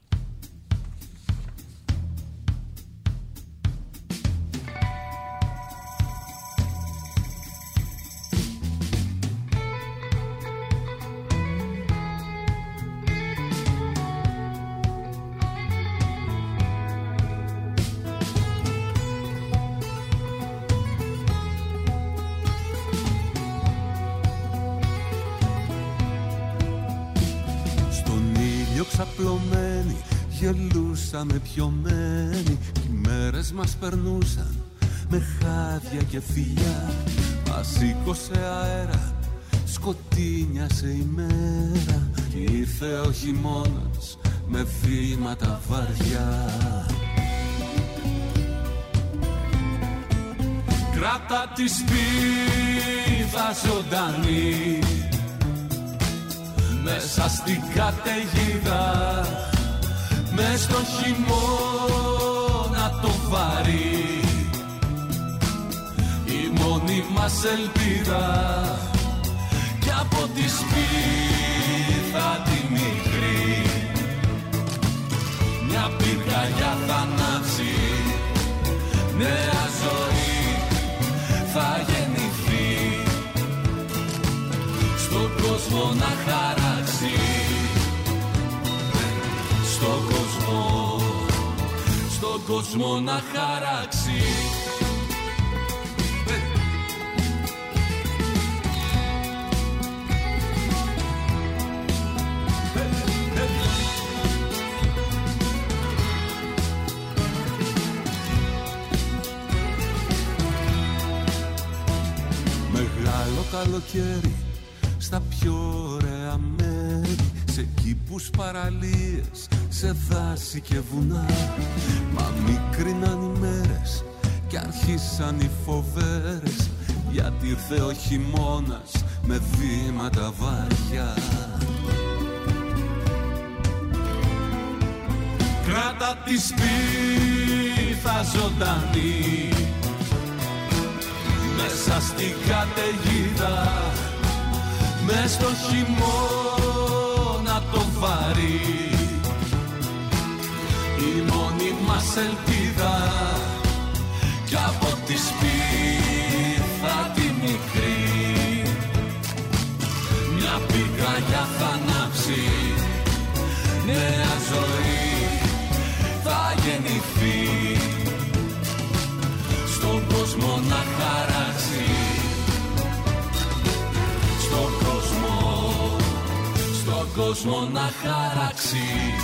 απλωμένοι, γελούσαμε πιωμένοι. Οι μέρες μας περνούσαν με χάδια και φιλιά. Μας σήκωσε αέρα, σκοτίνιασε η μέρα. Κι ήρθε ο χειμώνας με βήματα βαριά. Κράτα τη σπίδα ζωντανή μέσα στην καταιγίδα, μες στο χειμώνα το βαρύ. Η μόνη μας ελπίδα κι από τη σπίδα τη μικρή μια πυρκαγιά θα ανάψει, νέα ζωή θα γεννηθεί, στον κόσμο να χαράξει, στον κόσμο, στον κόσμο να χαράξει. Καλοκαίρι στα πιο ωραία μέρη, σε κήπους παραλίες, σε δάση και βουνά. Μα μικρίναν οι μέρες κι αρχίσαν οι φοβέρες, γιατί ήρθε ο χειμώνας με βήματα βαριά. Κράτα τη σπίθα ζωντανή μέσα στην καταιγίδα, μες στο χειμώνα το βαρύ. Η μόνη μας ελπίδα κι από τη σπίθα τη μικρή μια πυρκαγιά θα ανάψει, νέα ζωή θα γεννηθεί, στον κόσμο να χαράξει, στον κόσμο, στον κόσμο να χαράξει.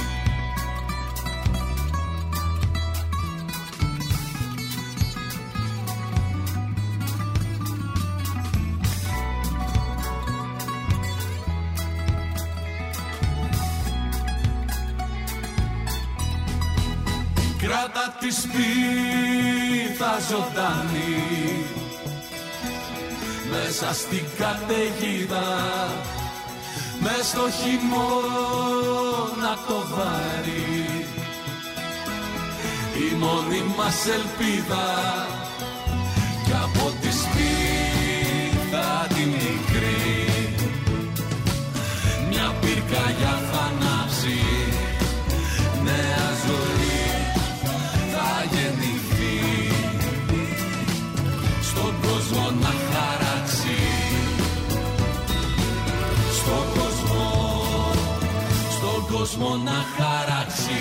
Κράτα τη σπίθα ζωντανή μέσα στην καταιγίδα, μες στο χειμώνα το βαρύ. Η μόνη μας ελπίδα κι από τη σπίθα τη μικρή μια πυρκαγιά θα ανάψει, νέα ζωή θα γεννηθεί, στον κόσμο να χαράξει, στον κόσμο, στον κόσμο να χαράξει.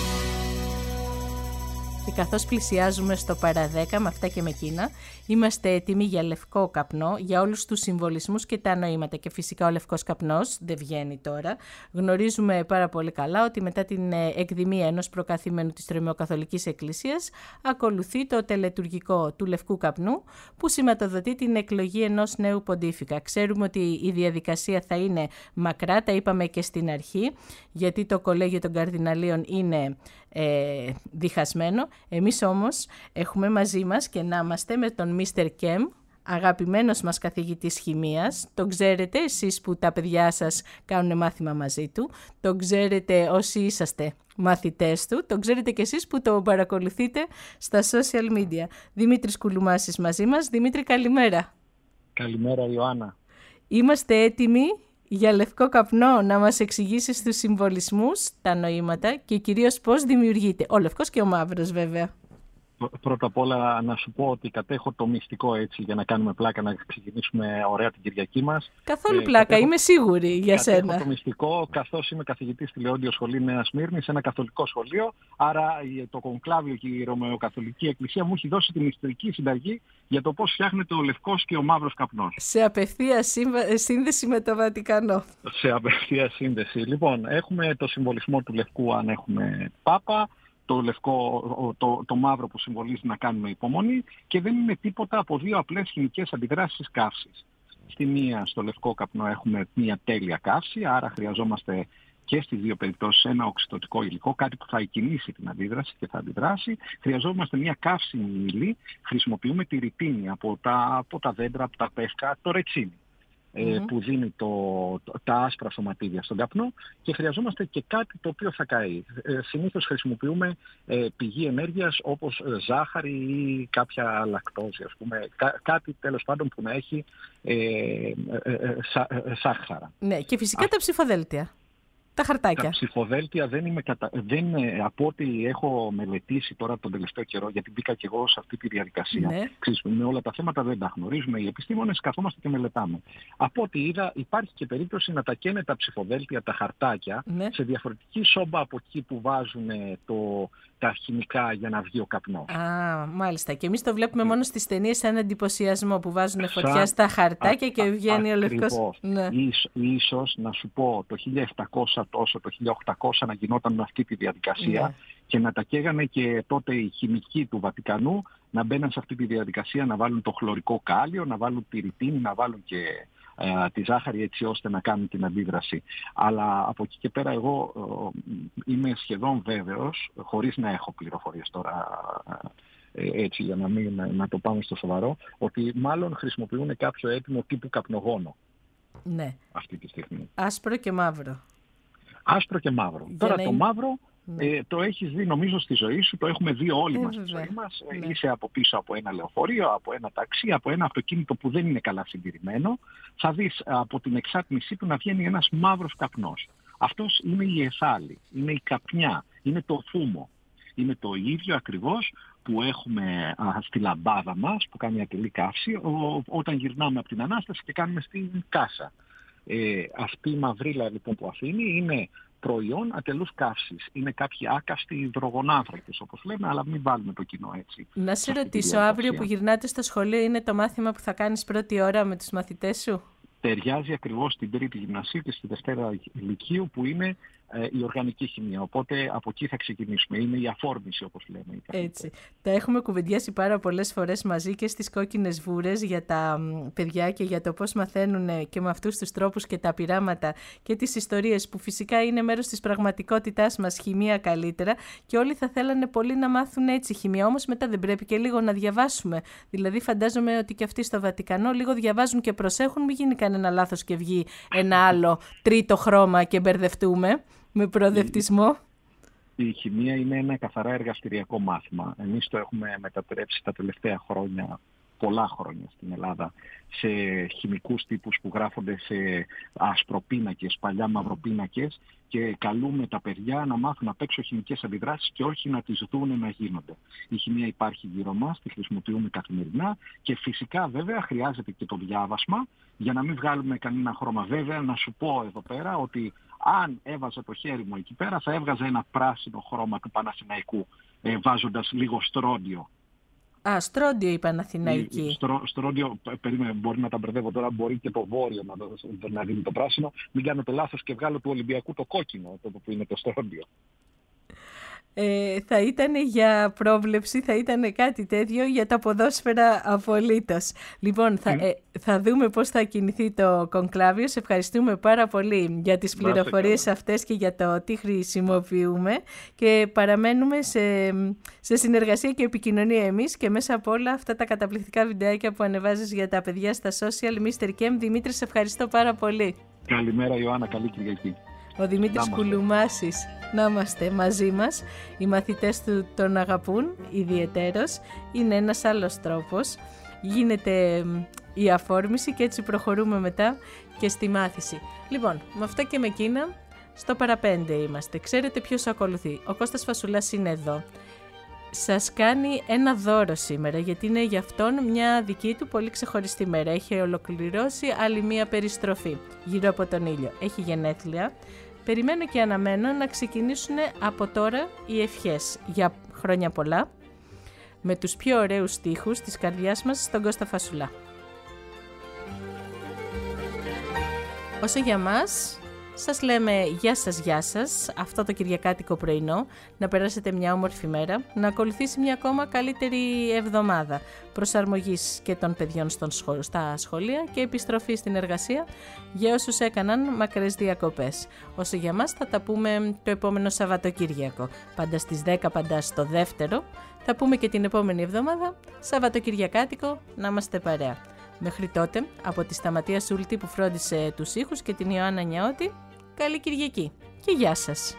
Και καθώς πλησιάζουμε στο παραδέκα με αυτά και με εκείνα, είμαστε έτοιμοι για λευκό καπνό, για όλους τους συμβολισμούς και τα νοήματα. Και φυσικά ο λευκός καπνός δεν βγαίνει τώρα. Γνωρίζουμε πάρα πολύ καλά ότι μετά την εκδημία ενός προκαθήμενου της Ρωμαιοκαθολικής Εκκλησίας ακολουθεί το τελετουργικό του λευκού καπνού, που σηματοδοτεί την εκλογή ενός νέου ποντίφικα. Ξέρουμε ότι η διαδικασία θα είναι μακρά, τα είπαμε και στην αρχή, γιατί το κολέγιο των καρδιναλίων είναι ε, διχασμένο. Εμείς όμως έχουμε μαζί μας και να είμαστε με τον μίστερ Κεμ, αγαπημένος μας καθηγητής χημείας. Τον ξέρετε εσείς που τα παιδιά σας κάνουν μάθημα μαζί του, τον ξέρετε όσοι είσαστε μαθητές του, τον ξέρετε και εσείς που το παρακολουθείτε στα social media. Δημήτρης Κουλουμάσης μαζί μας. Δημήτρη, καλημέρα. Καλημέρα, Ιωάννα. Είμαστε έτοιμοι για λευκό καπνό, να μας εξηγήσεις τους συμβολισμούς, τα νοήματα και κυρίως πώς δημιουργείται. Ο λευκός και ο μαύρος βέβαια. Πρώτα απ' όλα να σου πω ότι κατέχω το μυστικό έτσι για να κάνουμε πλάκα, να ξεκινήσουμε ωραία την Κυριακή μας. Καθόλου ε, πλάκα, κατέχω, είμαι σίγουρη για κατέχω σένα. Κατέχω το μυστικό, καθώς είμαι καθηγητής στη Λεόντιο Σχολή Νέας Σμύρνης, ένα καθολικό σχολείο, άρα το Κονκλάβιο και η Ρωμαιοκαθολική Εκκλησία μου έχει δώσει την ιστορική συνταγή για το πώς φτιάχνεται ο λευκός και ο μαύρος καπνός. Σε απευθεία σύνδεση με το Βατικανό. Σε απευθεία σύνδεση. Λοιπόν, έχουμε το συμβολισμό του λευκού αν έχουμε πάπα, το λευκό, το, το μαύρο που συμβολίζει να κάνουμε υπομονή και δεν είναι τίποτα από δύο απλές χημικές αντιδράσεις καύσης. Στη μία, στο λευκό καπνό έχουμε μια τέλεια καύση, άρα χρειαζόμαστε και στις δύο περιπτώσεις ένα οξυδωτικό υλικό, κάτι που θα εκκινήσει την αντίδραση και θα αντιδράσει. Χρειαζόμαστε μια καύσιμη ύλη, χρησιμοποιούμε τη ρητίνη από τα, από τα δέντρα, από τα πεύκα, το ρετσίνι. Mm-hmm. που δίνει το, το, τα άσπρα σωματίδια στον καπνό και χρειαζόμαστε και κάτι το οποίο θα καεί. Ε, συνήθως χρησιμοποιούμε ε, πηγή ενέργειας όπως ε, ζάχαρη ή κάποια λακτόζη, ας πούμε, Κά, κάτι τέλος πάντων που να έχει ε, ε, ε, ε, σα, ε, σάχαρα. Ναι, και φυσικά Α... τα ψηφοδέλτια. Τα χαρτάκια. Τα ψηφοδέλτια δεν είμαι κατα... δεν, από ό,τι έχω μελετήσει τώρα τον τελευταίο καιρό, γιατί μπήκα και εγώ σε αυτή τη διαδικασία. Ναι. Ξέρουμε, όλα τα θέματα δεν τα γνωρίζουμε. Οι επιστήμονες καθόμαστε και μελετάμε. Από ό,τι είδα, υπάρχει και περίπτωση να τα καίνε τα ψηφοδέλτια, τα χαρτάκια, ναι, σε διαφορετική σόμπα από εκεί που βάζουν το, τα χημικά για να βγει ο καπνός. Α, μάλιστα. Και εμείς το βλέπουμε μόνο στις ταινίες σαν εντυπωσιασμό που βάζουν φωτιά στα χαρτάκια α, και βγαίνει α, ο λευκός. Ναι. Ίσ, ίσως να σου πω το χίλια επτακόσια τόσο το χίλια οκτακόσια να γινόταν αυτή τη διαδικασία, yeah, και να τα καίγανε και τότε οι χημικοί του Βατικανού να μπαίναν σε αυτή τη διαδικασία, να βάλουν το χλωρικό κάλιο, να βάλουν τη ρητίνη, να βάλουν και ε, τη ζάχαρη έτσι ώστε να κάνουν την αντίδραση. Αλλά από εκεί και πέρα εγώ ε, είμαι σχεδόν βέβαιος, χωρίς να έχω πληροφορίες τώρα ε, έτσι για να, μην, να το πάμε στο σοβαρό, ότι μάλλον χρησιμοποιούν κάποιο έτοιμο τύπου καπνογόνο. Ναι. Αυτή τη στιγμή. Άσπρο και μαύρο. Άσπρο και μαύρο. Για Τώρα το είναι... μαύρο ναι. ε, το έχεις δει νομίζω στη ζωή σου, το έχουμε δει όλοι ε, μας στη ζωή μας. Ναι. Είσαι από πίσω από ένα λεωφορείο, από ένα ταξί, από ένα αυτοκίνητο που δεν είναι καλά συντηρημένο. Θα δεις από την εξάτμισή του να βγαίνει ένας μαύρος καπνός. Αυτός είναι η εθάλη, είναι η καπνιά, είναι το φούμο. Είναι το ίδιο ακριβώς που έχουμε α, στη λαμπάδα μας, που κάνει ατελή καύση, ο, όταν γυρνάμε από την Ανάσταση και κάνουμε στην κάσα. Ε, αυτή η μαυρίλα λοιπόν που αφήνει είναι προϊόν ατελούς καύσης. Είναι κάποιοι άκαυστοι υδρογονάνθρακες όπως λέμε, αλλά μην βάλουμε το κοινό έτσι. Να σε ρωτήσω, αύριο που γυρνάτε στο σχολείο είναι το μάθημα που θα κάνεις πρώτη ώρα με τους μαθητές σου? Ταιριάζει ακριβώς στην τρίτη γυμνασίου και στη δευτέρα λυκείου που είναι ε, η οργανική χημεία. Οπότε από εκεί θα ξεκινήσουμε. Είναι η αφόρμηση όπως λέμε. Έτσι. Τα έχουμε κουβεντιάσει πάρα πολλές φορές μαζί και στις κόκκινες βούρες για τα παιδιά και για το πώς μαθαίνουν και με αυτούς τους τρόπους και τα πειράματα και τις ιστορίες που φυσικά είναι μέρος της πραγματικότητάς μας, χημεία καλύτερα, και όλοι θα θέλανε πολύ να μάθουν έτσι χημεία. Όμως μετά δεν πρέπει και λίγο να διαβάσουμε? Δηλαδή φαντάζομαι ότι και αυτοί στο Βατικανό λίγο διαβάζουν και προσέχουν, μην γίνει κανένα λάθος και βγει ένα άλλο τρίτο χρώμα και μπερδευτούμε με προοδευτισμό. Η, η χημεία είναι ένα καθαρά εργαστηριακό μάθημα. Εμείς το έχουμε μετατρέψει τα τελευταία χρόνια, πολλά χρόνια στην Ελλάδα, σε χημικούς τύπους που γράφονται σε ασπροπίνακες, παλιά μαυροπίνακες, και καλούμε τα παιδιά να μάθουν απ' έξω χημικές αντιδράσεις και όχι να τις δούνε να γίνονται. Η χημεία υπάρχει γύρω μας, τη χρησιμοποιούμε καθημερινά και φυσικά βέβαια χρειάζεται και το διάβασμα για να μην βγάλουμε κανένα χρώμα. Βέβαια να σου πω εδώ πέρα ότι αν έβαζα το χέρι μου εκεί πέρα θα έβγαζα ένα πράσινο χρώμα του Παναθηναϊκού ε, βάζοντας λίγο στρόντιο. Α, στρόντιο η Παναθηναϊκή. Στρό, στρόντιο, περίμενε, μπορεί να τα μπερδεύω τώρα, μπορεί και το βόρειο να, το, να δίνει το πράσινο. Μην κάνω το λάθος και βγάλω του Ολυμπιακού το κόκκινο, το που είναι το στρόντιο. Ε, θα ήταν για πρόβλεψη, θα ήταν κάτι τέτοιο για τα ποδόσφαιρα απολύτως. Λοιπόν, θα, ε, θα δούμε πώς θα κινηθεί το κονκλάβιο. Σε ευχαριστούμε πάρα πολύ για τις πληροφορίες αυτές και για το τι χρησιμοποιούμε και παραμένουμε σε, σε συνεργασία και επικοινωνία εμείς και μέσα από όλα αυτά τα καταπληκτικά βιντεάκια που ανεβάζεις για τα παιδιά στα social. μίστερ Κέμ, Δημήτρη, σε ευχαριστώ πάρα πολύ. Καλημέρα Ιωάννα, καλή Κυριακή. Ο Δημήτρης Κουλουμάσης, να είμαστε μαζί μας. Οι μαθητές του τον αγαπούν ιδιαιτέρως. Είναι ένας άλλος τρόπος. Γίνεται η αφόρμηση και έτσι προχωρούμε μετά και στη μάθηση. Λοιπόν, με αυτά και με εκείνα, στο παραπέντε είμαστε. Ξέρετε ποιος ακολουθεί. Ο Κώστας Φασουλάς είναι εδώ. σας κάνει ένα δώρο σήμερα, γιατί είναι για αυτόν μια δική του πολύ ξεχωριστή μέρα. Έχει ολοκληρώσει άλλη μια περιστροφή γύρω από τον ήλιο. Έχει γενέθλια. Περιμένω και αναμένω να ξεκινήσουν από τώρα οι ευχές για χρόνια πολλά, με τους πιο ωραίους στίχους της καρδιάς μας στον Κώστα Φασουλά. Όσο για μας, σας λέμε γεια σας, γεια σας, αυτό το κυριακάτικο πρωινό, να περάσετε μια όμορφη μέρα, να ακολουθήσει μια ακόμα καλύτερη εβδομάδα προσαρμογής και των παιδιών στον σχολ, στα σχολεία και επιστροφή στην εργασία για όσους έκαναν μακρές διακοπές. Όσο για μας θα τα πούμε το επόμενο Σαββατοκύριακο, πάντα στις δέκα, πάντα στο δεύτερο, θα πούμε και την επόμενη εβδομάδα, Σαββατοκυριακάτικο, να είμαστε παρέα. Μέχρι τότε, από τη Σταματία Σούλτη που φρόντισε τους ήχους και την Ιωάννα Νιαώτη, καλή Κυριακή και γεια σας!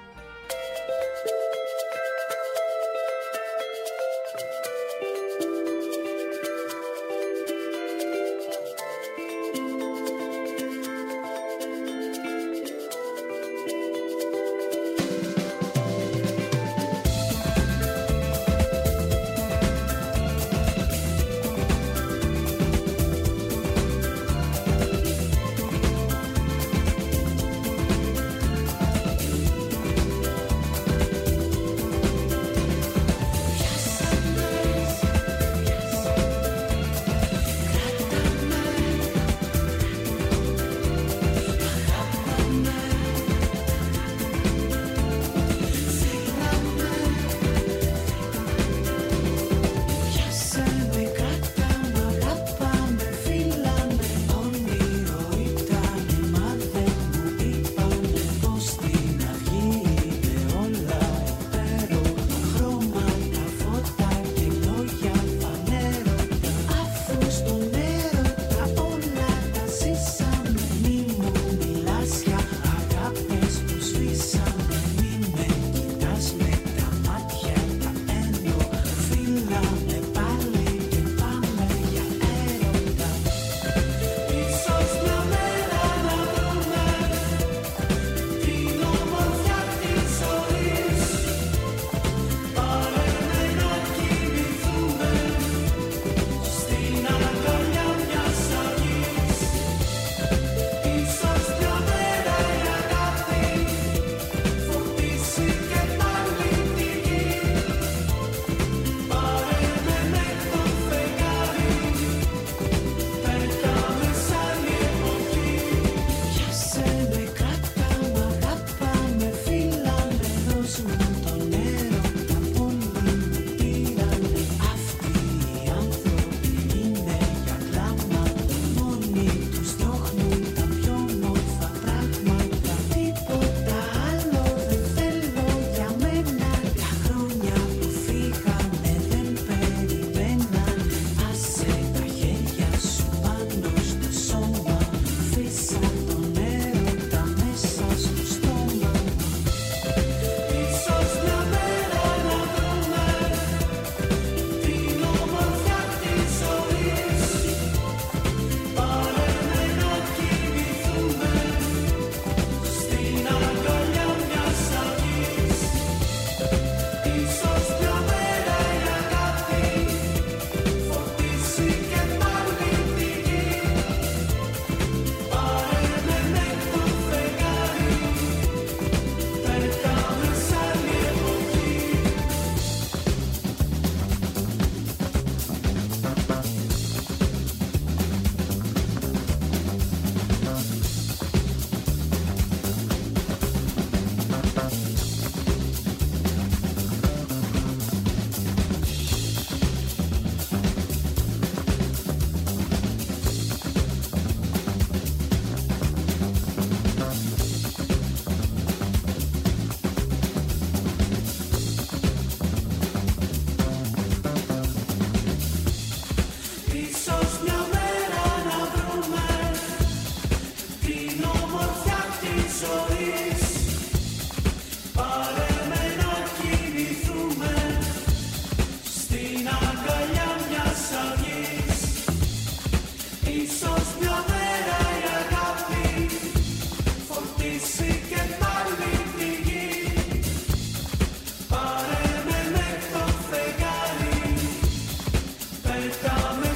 νύχτα με